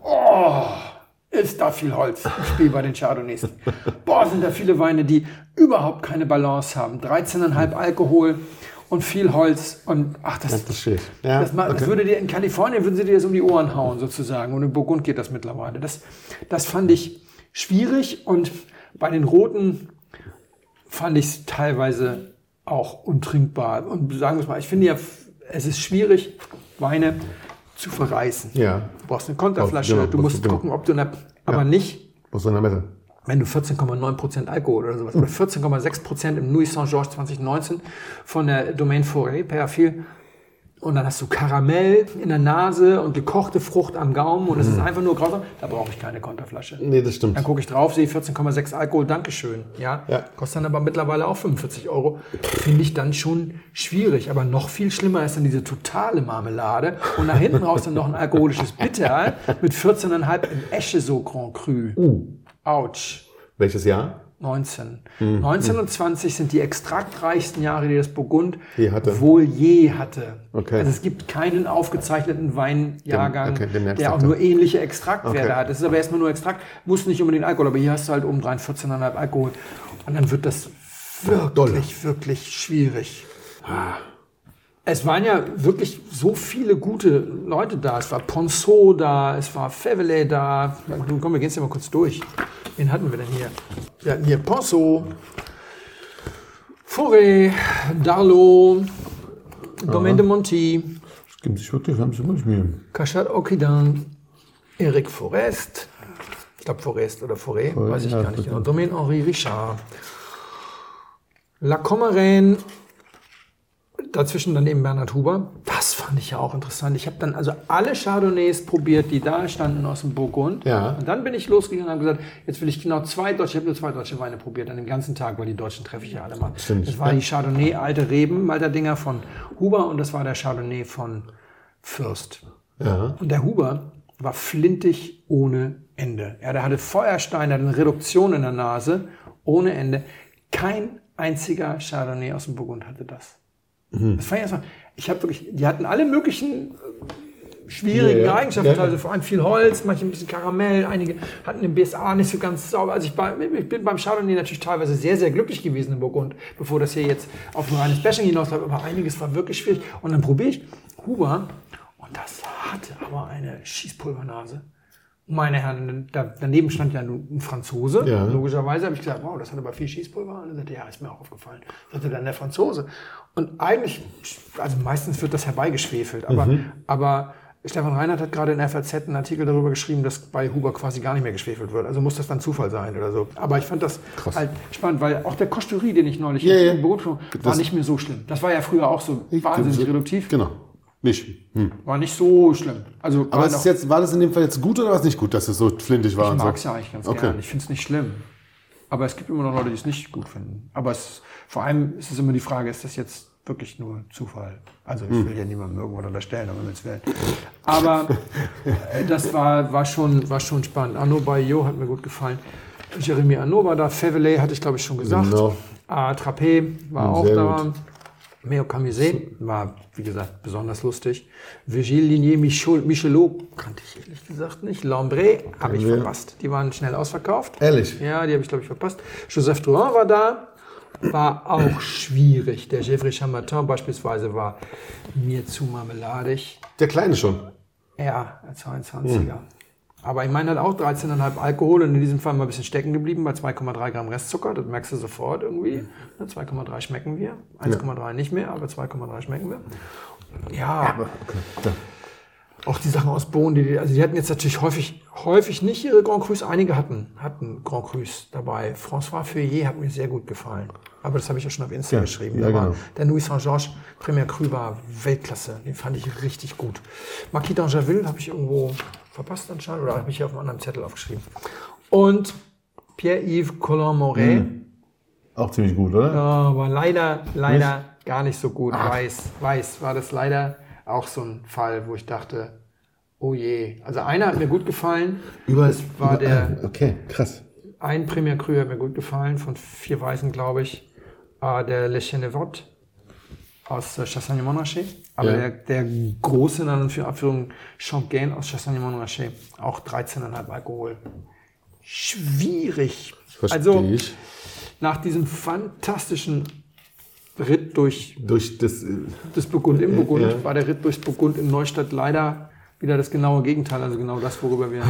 Ist da viel Holz im Spiel bei den Chardonnays. Boah, sind da viele Weine, die überhaupt keine Balance haben. dreizehn Komma fünf Alkohol und viel Holz. Und ach, das, Das ist schwierig. Ja, das, ma- das okay. würde dir in Kalifornien, würden sie dir das um die Ohren hauen sozusagen. Und in Burgund geht das mittlerweile. Das, das fand ich schwierig und bei den Roten fand ich es teilweise auch untrinkbar. Und sagen wir es mal, ich finde ja, es ist schwierig, Weine zu verreißen. Ja. Du brauchst eine Konterflasche, Genau, du musst genau. gucken, ob du eine, aber Ja. nicht, Muss so in der Messe. wenn du vierzehn Komma neun Prozent Alkohol oder sowas, oder vierzehn Komma sechs Prozent im Nuits Saint-Georges zwanzig neunzehn von der Domaine Forêt, Perafil, und dann hast du Karamell in der Nase und gekochte Frucht am Gaumen und es ist einfach nur grausam, da brauche ich keine Konterflasche. Nee, das stimmt. Dann gucke ich drauf, sehe vierzehn Komma sechs Alkohol, Dankeschön. Ja? Ja. Kostet dann aber mittlerweile auch fünfundvierzig Euro. Finde ich dann schon schwierig. Aber noch viel schlimmer ist dann diese totale Marmelade. Und nach hinten raus dann noch ein alkoholisches Bitter mit vierzehn Komma fünf im Esche so Grand Cru. Uh. Autsch. Welches Jahr? neunzehn. neunzehn und zwanzig sind die extraktreichsten Jahre, die das Burgund Je hatte. wohl je hatte. Okay. Also es gibt keinen aufgezeichneten Weinjahrgang, Den- okay, den merkst der du auch dann. nur ähnliche Extraktwerte Okay. hat. Das ist aber erstmal nur Extrakt, muss nicht unbedingt Alkohol, aber hier hast du halt obendrein vierzehn Komma fünf Alkohol. Und dann wird das wirklich, wirklich schwierig. Es waren ja wirklich so viele gute Leute da. Es war Ponceau da, es war Fèvelet da. Nun komm, wir gehen jetzt mal kurz durch. Wen hatten wir denn hier? Wir hatten hier Ponceau, Forêt, Darlot, Domaine de Monti, Das gibt sich wirklich, haben sie immer Mühe. Cachat Oquidan, Eric Forest, ich glaube Forest oder Forêt, Forêt, weiß ich ja, gar nicht das genau. Domaine Henri Richard, La Comeraine, dazwischen dann eben Bernhard Huber. Das fand ich ja auch interessant. Ich habe dann also alle Chardonnays probiert, die da standen aus dem Burgund. Ja. Und dann bin ich losgegangen und habe gesagt, jetzt will ich genau zwei deutsche, ich habe nur zwei deutsche Weine probiert an dem ganzen Tag, weil die Deutschen treffe ich ja alle mal. Stimmt. Das war die Chardonnay Alte Reben, Malter Dinger von Huber und das war der Chardonnay von Fürst. Ja. Und der Huber war flintig ohne Ende. Ja, der hatte Feuerstein, der hatte eine Reduktion in der Nase ohne Ende. Kein einziger Chardonnay aus dem Burgund hatte das. Mhm. Das fand ich erstmal, ich habe wirklich, die hatten alle möglichen äh, schwierigen Ja, ja. Eigenschaften, Ja, ja. also vor allem viel Holz, manche ein bisschen Karamell, einige hatten den B S A nicht so ganz sauber. Also ich, bei, ich bin beim Chardonnay natürlich teilweise sehr, sehr glücklich gewesen in Burgund, bevor das hier jetzt auf ein reines Bashing hinausläuft, aber einiges war wirklich schwierig. Und dann probiere ich Huber und das hatte aber eine Schießpulvernase. Meine Herren, da, daneben stand ja ein Franzose. Ja. Logischerweise habe ich gesagt, wow, das hat aber viel Schießpulver. Und er sagte, ja, ist mir auch aufgefallen. Sagte dann der Franzose. Und eigentlich, also meistens wird das herbeigeschwefelt, aber, aber Stefan Reinhardt hat gerade in F A Z einen Artikel darüber geschrieben, dass bei Huber quasi gar nicht mehr geschwefelt wird. Also muss das dann Zufall sein oder so. Aber ich fand das Krass. halt spannend, weil auch der Kosturie, den ich neulich ja, im Boot war, war nicht mehr so schlimm. Das war ja früher auch so wahnsinnig reduktiv. Genau. Nicht. Hm. War nicht so schlimm. Also aber ist jetzt, war das in dem Fall jetzt gut oder war es nicht gut, dass es so flintig war? Ich mag es so? ja eigentlich ganz okay. gerne. Ich finde es nicht schlimm. Aber es gibt immer noch Leute, die es nicht gut finden. Aber es, vor allem ist es immer die Frage, ist das jetzt wirklich nur Zufall? Also ich will hm. ja niemandem irgendwo unterstellen, aber es will. Aber das war, war, schon, war schon spannend. Arnaud Bayot hat mir gut gefallen. Jeremy Arnaud war da. Fevelet hatte ich, glaube ich, schon gesagt. Genau. Ah, Trappé war auch Sehr da. Gut. Meo Camiset war, wie gesagt, besonders lustig. Virgile Ligné Michelot kannte ich ehrlich gesagt nicht. Lambré habe ich ja. verpasst. Die waren schnell ausverkauft. Ehrlich? Ja, die habe ich, glaube ich, verpasst. Joseph Drouin war da. War auch schwierig. Der Geoffrey Chambertin beispielsweise war mir zu marmeladig. Der Kleine schon? Ja, der zweiundzwanziger. Hm. Aber ich meine, hat auch dreizehn Komma fünf Alkohol und in diesem Fall mal ein bisschen stecken geblieben bei zwei Komma drei Gramm Restzucker. Das merkst du sofort irgendwie. zwei Komma drei schmecken wir. eins Komma drei ja. nicht mehr, aber zwei Komma drei schmecken wir. Ja, aber okay. Auch die Sachen aus Bohnen, die, also die hatten jetzt natürlich häufig, häufig nicht ihre Grand Crus. Einige hatten, hatten Grand Crus dabei. François Feuillet hat mir sehr gut gefallen. Aber das habe ich ja schon auf Insta ja, geschrieben. Ja, genau. Der Nuit Saint-Georges Premier Cru war Weltklasse. Den fand ich richtig gut. Marquis d'Angeville habe ich irgendwo verpasst anscheinend oder habe ich hier auf einem anderen Zettel aufgeschrieben. Und Pierre-Yves Collin-Moret. Mhm. Auch ziemlich gut, oder? Ja, aber leider, leider nicht? gar nicht so gut. Ach. Weiß, weiß war das leider auch so ein Fall, wo ich dachte, oh je. Also einer hat mir gut gefallen. Über, das war über, der. Okay, krass. Ein Premier Cru hat mir gut gefallen, von vier Weißen, glaube ich. Uh, der Le Chenevot aus uh, Chassagne-Montrachet. Aber ja. der, der große, in Anführung, Champagne aus Chassagne-Montrachet. Auch dreizehn Komma fünf Alkohol. Schwierig. Verstehe also, ich. Nach diesem fantastischen Ritt durch durch das, das Burgund im Burgund ja. war der Ritt durchs Burgund in Neustadt leider wieder das genaue Gegenteil, also genau das, worüber wir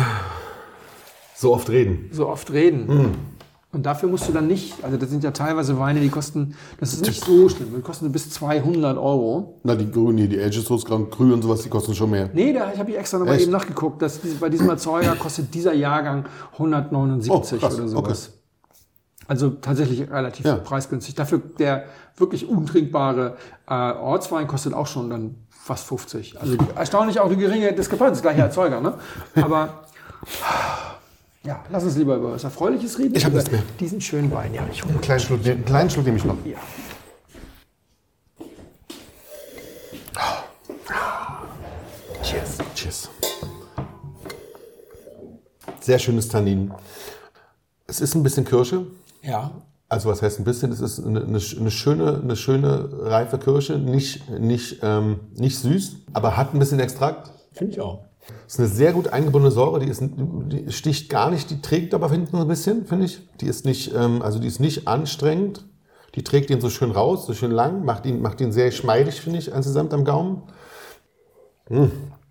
so oft reden. So oft reden. Mhm. Und dafür musst du dann nicht, also das sind ja teilweise Weine, die kosten, das ist nicht so schlimm, die kosten bis zweihundert Euro. Na, die Grünen hier, die Aegis Grand Cru und sowas, die kosten schon mehr. Nee, da habe ich extra nochmal eben nachgeguckt, dass bei diesem Erzeuger kostet dieser Jahrgang hundertneunundsiebzig oh, oder sowas. Okay. Also tatsächlich relativ ja. preisgünstig. Dafür der wirklich untrinkbare äh, Ortswein kostet auch schon dann fast fünfzig. Also erstaunlich auch die geringe Diskrepanz, gleicher Erzeuger, ne? Aber ja, lass uns lieber über was Erfreuliches reden. Ich habe nichts mehr. Diesen schönen Wein, ja. Ich einen kleinen Schluck, einen kleinen Schluck nehme ich noch. Ja. Cheers. Cheers. Sehr schönes Tannin. Es ist ein bisschen Kirsche. Ja. Also was heißt ein bisschen? Es ist eine, eine, eine schöne, eine schöne reife Kirsche, nicht, nicht, ähm, nicht süß, aber hat ein bisschen Extrakt. Finde ich auch. Es ist eine sehr gut eingebundene Säure, die, ist, die sticht gar nicht, die trägt aber hinten ein bisschen, finde ich. Die ist nicht, ähm, also die ist nicht anstrengend. Die trägt ihn so schön raus, so schön lang, macht ihn, macht ihn sehr schmeidig, finde ich, insgesamt am Gaumen. Mmh.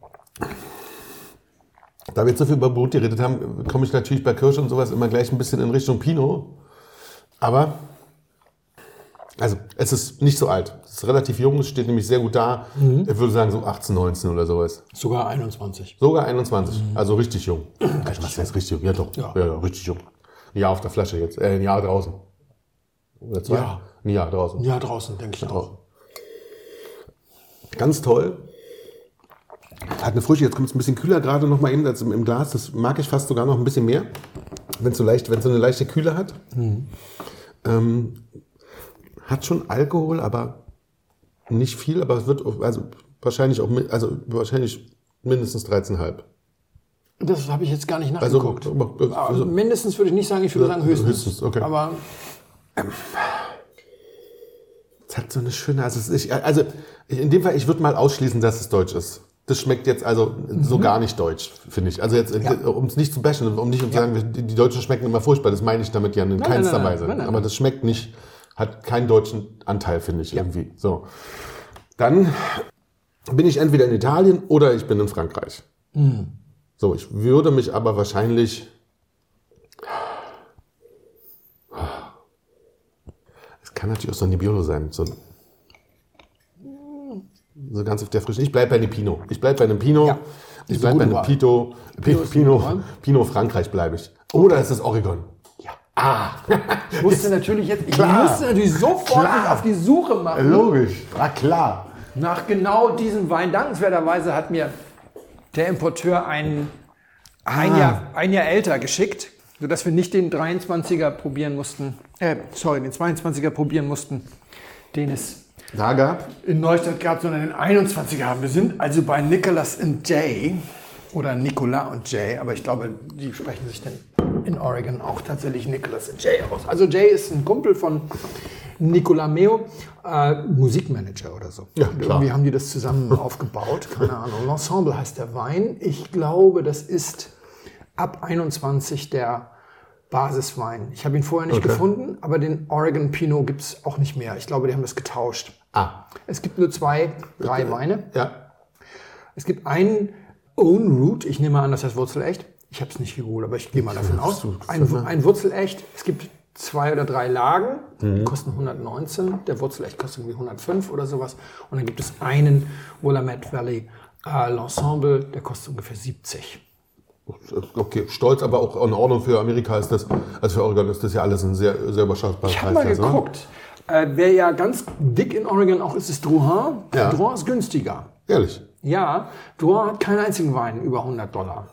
Da wir jetzt so viel über Brut geredet haben, komme ich natürlich bei Kirsche und sowas immer gleich ein bisschen in Richtung Pinot. Aber, also, es ist nicht so alt. Es ist relativ jung, es steht nämlich sehr gut da. Mhm. Ich würde sagen so achtzehn, neunzehn oder sowas. Sogar einundzwanzig. Sogar einundzwanzig, mhm. Also richtig jung. Also, was heißt richtig jung? Ja doch, ja. Ja, ja, richtig jung. Ein Jahr auf der Flasche jetzt, äh, ein Jahr draußen. Oder zwei? Ja. Ein Jahr draußen. Ein Jahr draußen, denke ich ja, auch. Ganz toll. Hat eine Frische, jetzt kommt es ein bisschen kühler gerade noch mal eben als im Glas. Das mag ich fast sogar noch ein bisschen mehr, wenn es so, leicht, wenn es so eine leichte Kühle hat. Mhm. Ähm, hat schon Alkohol, aber nicht viel. Aber es wird also wahrscheinlich auch also wahrscheinlich mindestens dreizehn Komma fünf. Das habe ich jetzt gar nicht nachgeguckt. Also, also, mindestens würde ich nicht sagen, ich würde sagen höchstens. höchstens okay. Aber ähm, es hat so eine schöne, also, es ist, also in dem Fall, ich würde mal ausschließen, dass es deutsch ist. Das schmeckt jetzt also mhm. so gar nicht deutsch, finde ich. Also jetzt, ja. um es nicht zu bashen, um nicht um zu ja. sagen, die Deutschen schmecken immer furchtbar, das meine ich damit ja in nein, keinster nein, nein, Weise. Nein, nein, Aber das schmeckt nicht, hat keinen deutschen Anteil, finde ich ja. irgendwie. So. Dann bin ich entweder in Italien oder ich bin in Frankreich. Mhm. So, ich würde mich aber wahrscheinlich... Es kann natürlich auch so ein Nebbiolo sein. So So ganz auf der frischen. Ich bleibe bei einem Pinot. Ich bleibe bei einem Pinot. Ja. Ich bleibe bei einem Pito, Pinot, Pinot, Pinot Frankreich bleibe ich. Oder ist es Oregon? Ja. Ah. Ich musste natürlich jetzt, ich Klar. musste natürlich sofort Klar. mich auf die Suche machen. Logisch. War klar. Nach genau diesem Wein. Dankenswerterweise hat mir der Importeur einen ein, Ah. Jahr, ein Jahr älter geschickt, sodass wir nicht den dreiundzwanziger probieren mussten, äh, sorry, den zweiundzwanziger probieren mussten, den es Da gab? in Neustadt gab, sondern den einundzwanziger haben. Wir sind also bei Nicholas and Jay oder Nicolas und Jay, aber ich glaube, die sprechen sich dann in Oregon auch tatsächlich Nicholas and Jay aus. Also Jay ist ein Kumpel von Nicolas Meo, äh, Musikmanager oder so. Ja, Und klar. irgendwie haben die das zusammen aufgebaut, keine Ahnung. L'Ensemble heißt der Wein. Ich glaube, das ist ab einundzwanzig der Basiswein. Ich habe ihn vorher nicht Okay. gefunden, aber den Oregon Pinot gibt es auch nicht mehr. Ich glaube, die haben das getauscht. Ah. Es gibt nur zwei, drei Weine. Ja. Es gibt einen Own Root. Ich nehme an, das heißt Wurzelecht. Ich habe es nicht geholt, aber ich gehe mal davon aus. Ein, ein Wurzelecht. Es gibt zwei oder drei Lagen, die kosten hundertneunzehn. Der Wurzelecht kostet irgendwie hundertfünf oder sowas. Und dann gibt es einen Willamette Valley äh, L'Ensemble, der kostet ungefähr siebzig. Okay, stolz, aber auch in Ordnung für Amerika ist das, also für Oregon ist das ja alles ein sehr, sehr überschaubarer Ich habe mal Preis, ne? geguckt. Äh, wer ja ganz dick in Oregon auch ist, ist Drouhin. Ja. Drouhin ist günstiger. Ehrlich. Ja, Drouhin hat keinen einzigen Wein über hundert Dollar.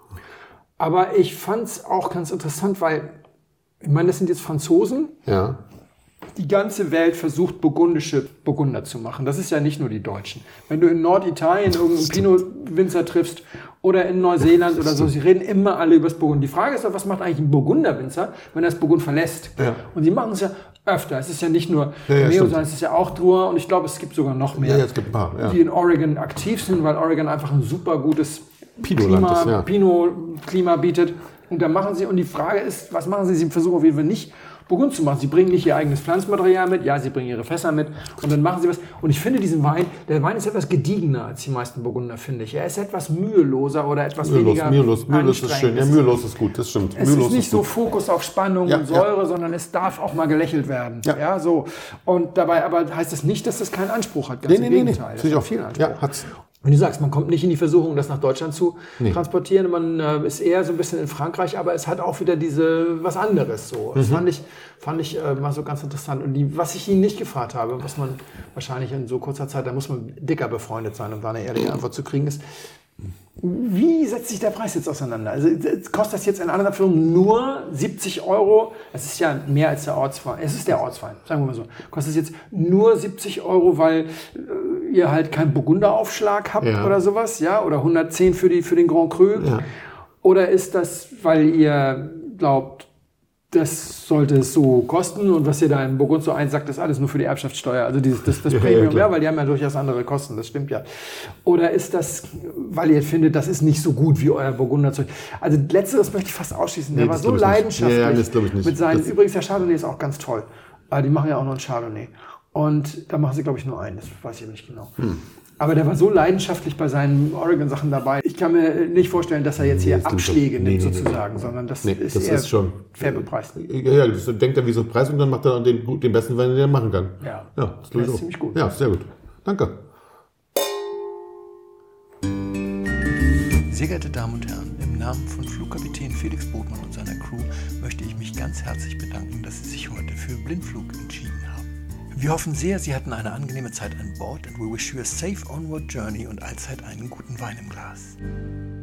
Aber ich fand es auch ganz interessant, weil, ich meine, das sind jetzt Franzosen. Ja. Die ganze Welt versucht, burgundische Burgunder zu machen. Das ist ja nicht nur die Deutschen. Wenn du in Norditalien irgendeinen Pinot-Winzer triffst oder in Neuseeland oder so, sie reden immer alle über das Burgund. Die Frage ist doch, was macht eigentlich ein Burgunder-Winzer, wenn er das Burgund verlässt? Ja. Und die machen es ja öfter. Es ist ja nicht nur Ja, ja, Meo, stimmt. sondern es ist ja auch Drouhin. Und ich glaube, es gibt sogar noch mehr, Ja, ja, es gibt ein paar, ja. die in Oregon aktiv sind, weil Oregon einfach ein super gutes Pinot-Land ist, ja. Pinot-Klima bietet. Und da machen sie, und die Frage ist, was machen sie? Sie versuchen auf jeden Fall nicht Burgund zu machen. Sie bringen nicht ihr eigenes Pflanzmaterial mit, ja, sie bringen ihre Fässer mit und dann machen sie was. Und ich finde diesen Wein, der Wein ist etwas gediegener als die meisten Burgunder, finde ich. Er ist etwas müheloser oder etwas Mühelos, weniger mühelos, mühelos ist schön. anstrengend. Ja, mühelos ist gut, das stimmt. Es mühelos ist nicht so Fokus auf Spannung Ja, und Säure, sondern es darf auch mal gelächelt werden. Ja. Ja, so. Und dabei aber heißt das nicht, dass das keinen Anspruch hat. Ganz Nee, im nee, nee, nee. Gegenteil. Das Finde ich hat auch. viel Anspruch. Ja, hat's. Und du sagst, man kommt nicht in die Versuchung, das nach Deutschland zu Nee. transportieren. Man äh, ist eher so ein bisschen in Frankreich, aber es hat auch wieder diese was anderes so. Das fand ich, fand ich äh, mal so ganz interessant. Und die, was ich ihn nicht gefragt habe, was man wahrscheinlich in so kurzer Zeit, da muss man dicker befreundet sein, um da eine ehrliche Antwort zu kriegen, ist, wie setzt sich der Preis jetzt auseinander? Also kostet das jetzt in anderen Abführungen nur siebzig Euro? Es ist ja mehr als der Ortswein. Es ist der Ortswein, sagen wir mal so. Kostet es jetzt nur siebzig Euro, weil äh, ihr halt keinen Burgunderaufschlag habt Ja. oder sowas, ja? Oder hundertzehn für, die, für den Grand Cru? Ja. Oder ist das, weil ihr glaubt, das sollte es so kosten und was ihr da in Burgund so einsackt, ist alles nur für die Erbschaftssteuer, also dieses, das, das Ja, ja, Premium, klar. ja, weil die haben ja durchaus andere Kosten, das stimmt ja. Oder ist das, weil ihr findet, das ist nicht so gut wie euer Burgunderzeug? Also letzteres möchte ich fast ausschließen, der Nee, war das so glaub ich nicht. leidenschaftlich. Ja, ja, das glaub ich nicht. Mit seinen, Das- übrigens, der Chardonnay ist auch ganz toll. Äh, Die machen ja auch noch einen Chardonnay. Und da machen sie, glaube ich, nur einen, das weiß ich aber nicht genau. Hm. Aber der war so leidenschaftlich bei seinen Oregon-Sachen dabei. Ich kann mir nicht vorstellen, dass er jetzt hier Nee, das stimmt Abschläge schon. nimmt, Nee, nee, nee, sozusagen, sondern das Nee, ist das eher ist schon fair bepreist. Ja, ja, das denkt er wie so Preis und dann macht er den, gut- den besten Wein, den er machen kann. Ja. Ja, das, Der ist ist ziemlich gut. Ja, sehr gut. Danke. Sehr geehrte Damen und Herren, im Namen von Flugkapitän Felix Botmann und seiner Crew möchte ich mich ganz herzlich bedanken, dass Sie sich heute für Blindflug entschieden haben. Wir hoffen sehr, Sie hatten eine angenehme Zeit an Bord and we wish you a safe onward journey und allzeit einen guten Wein im Glas.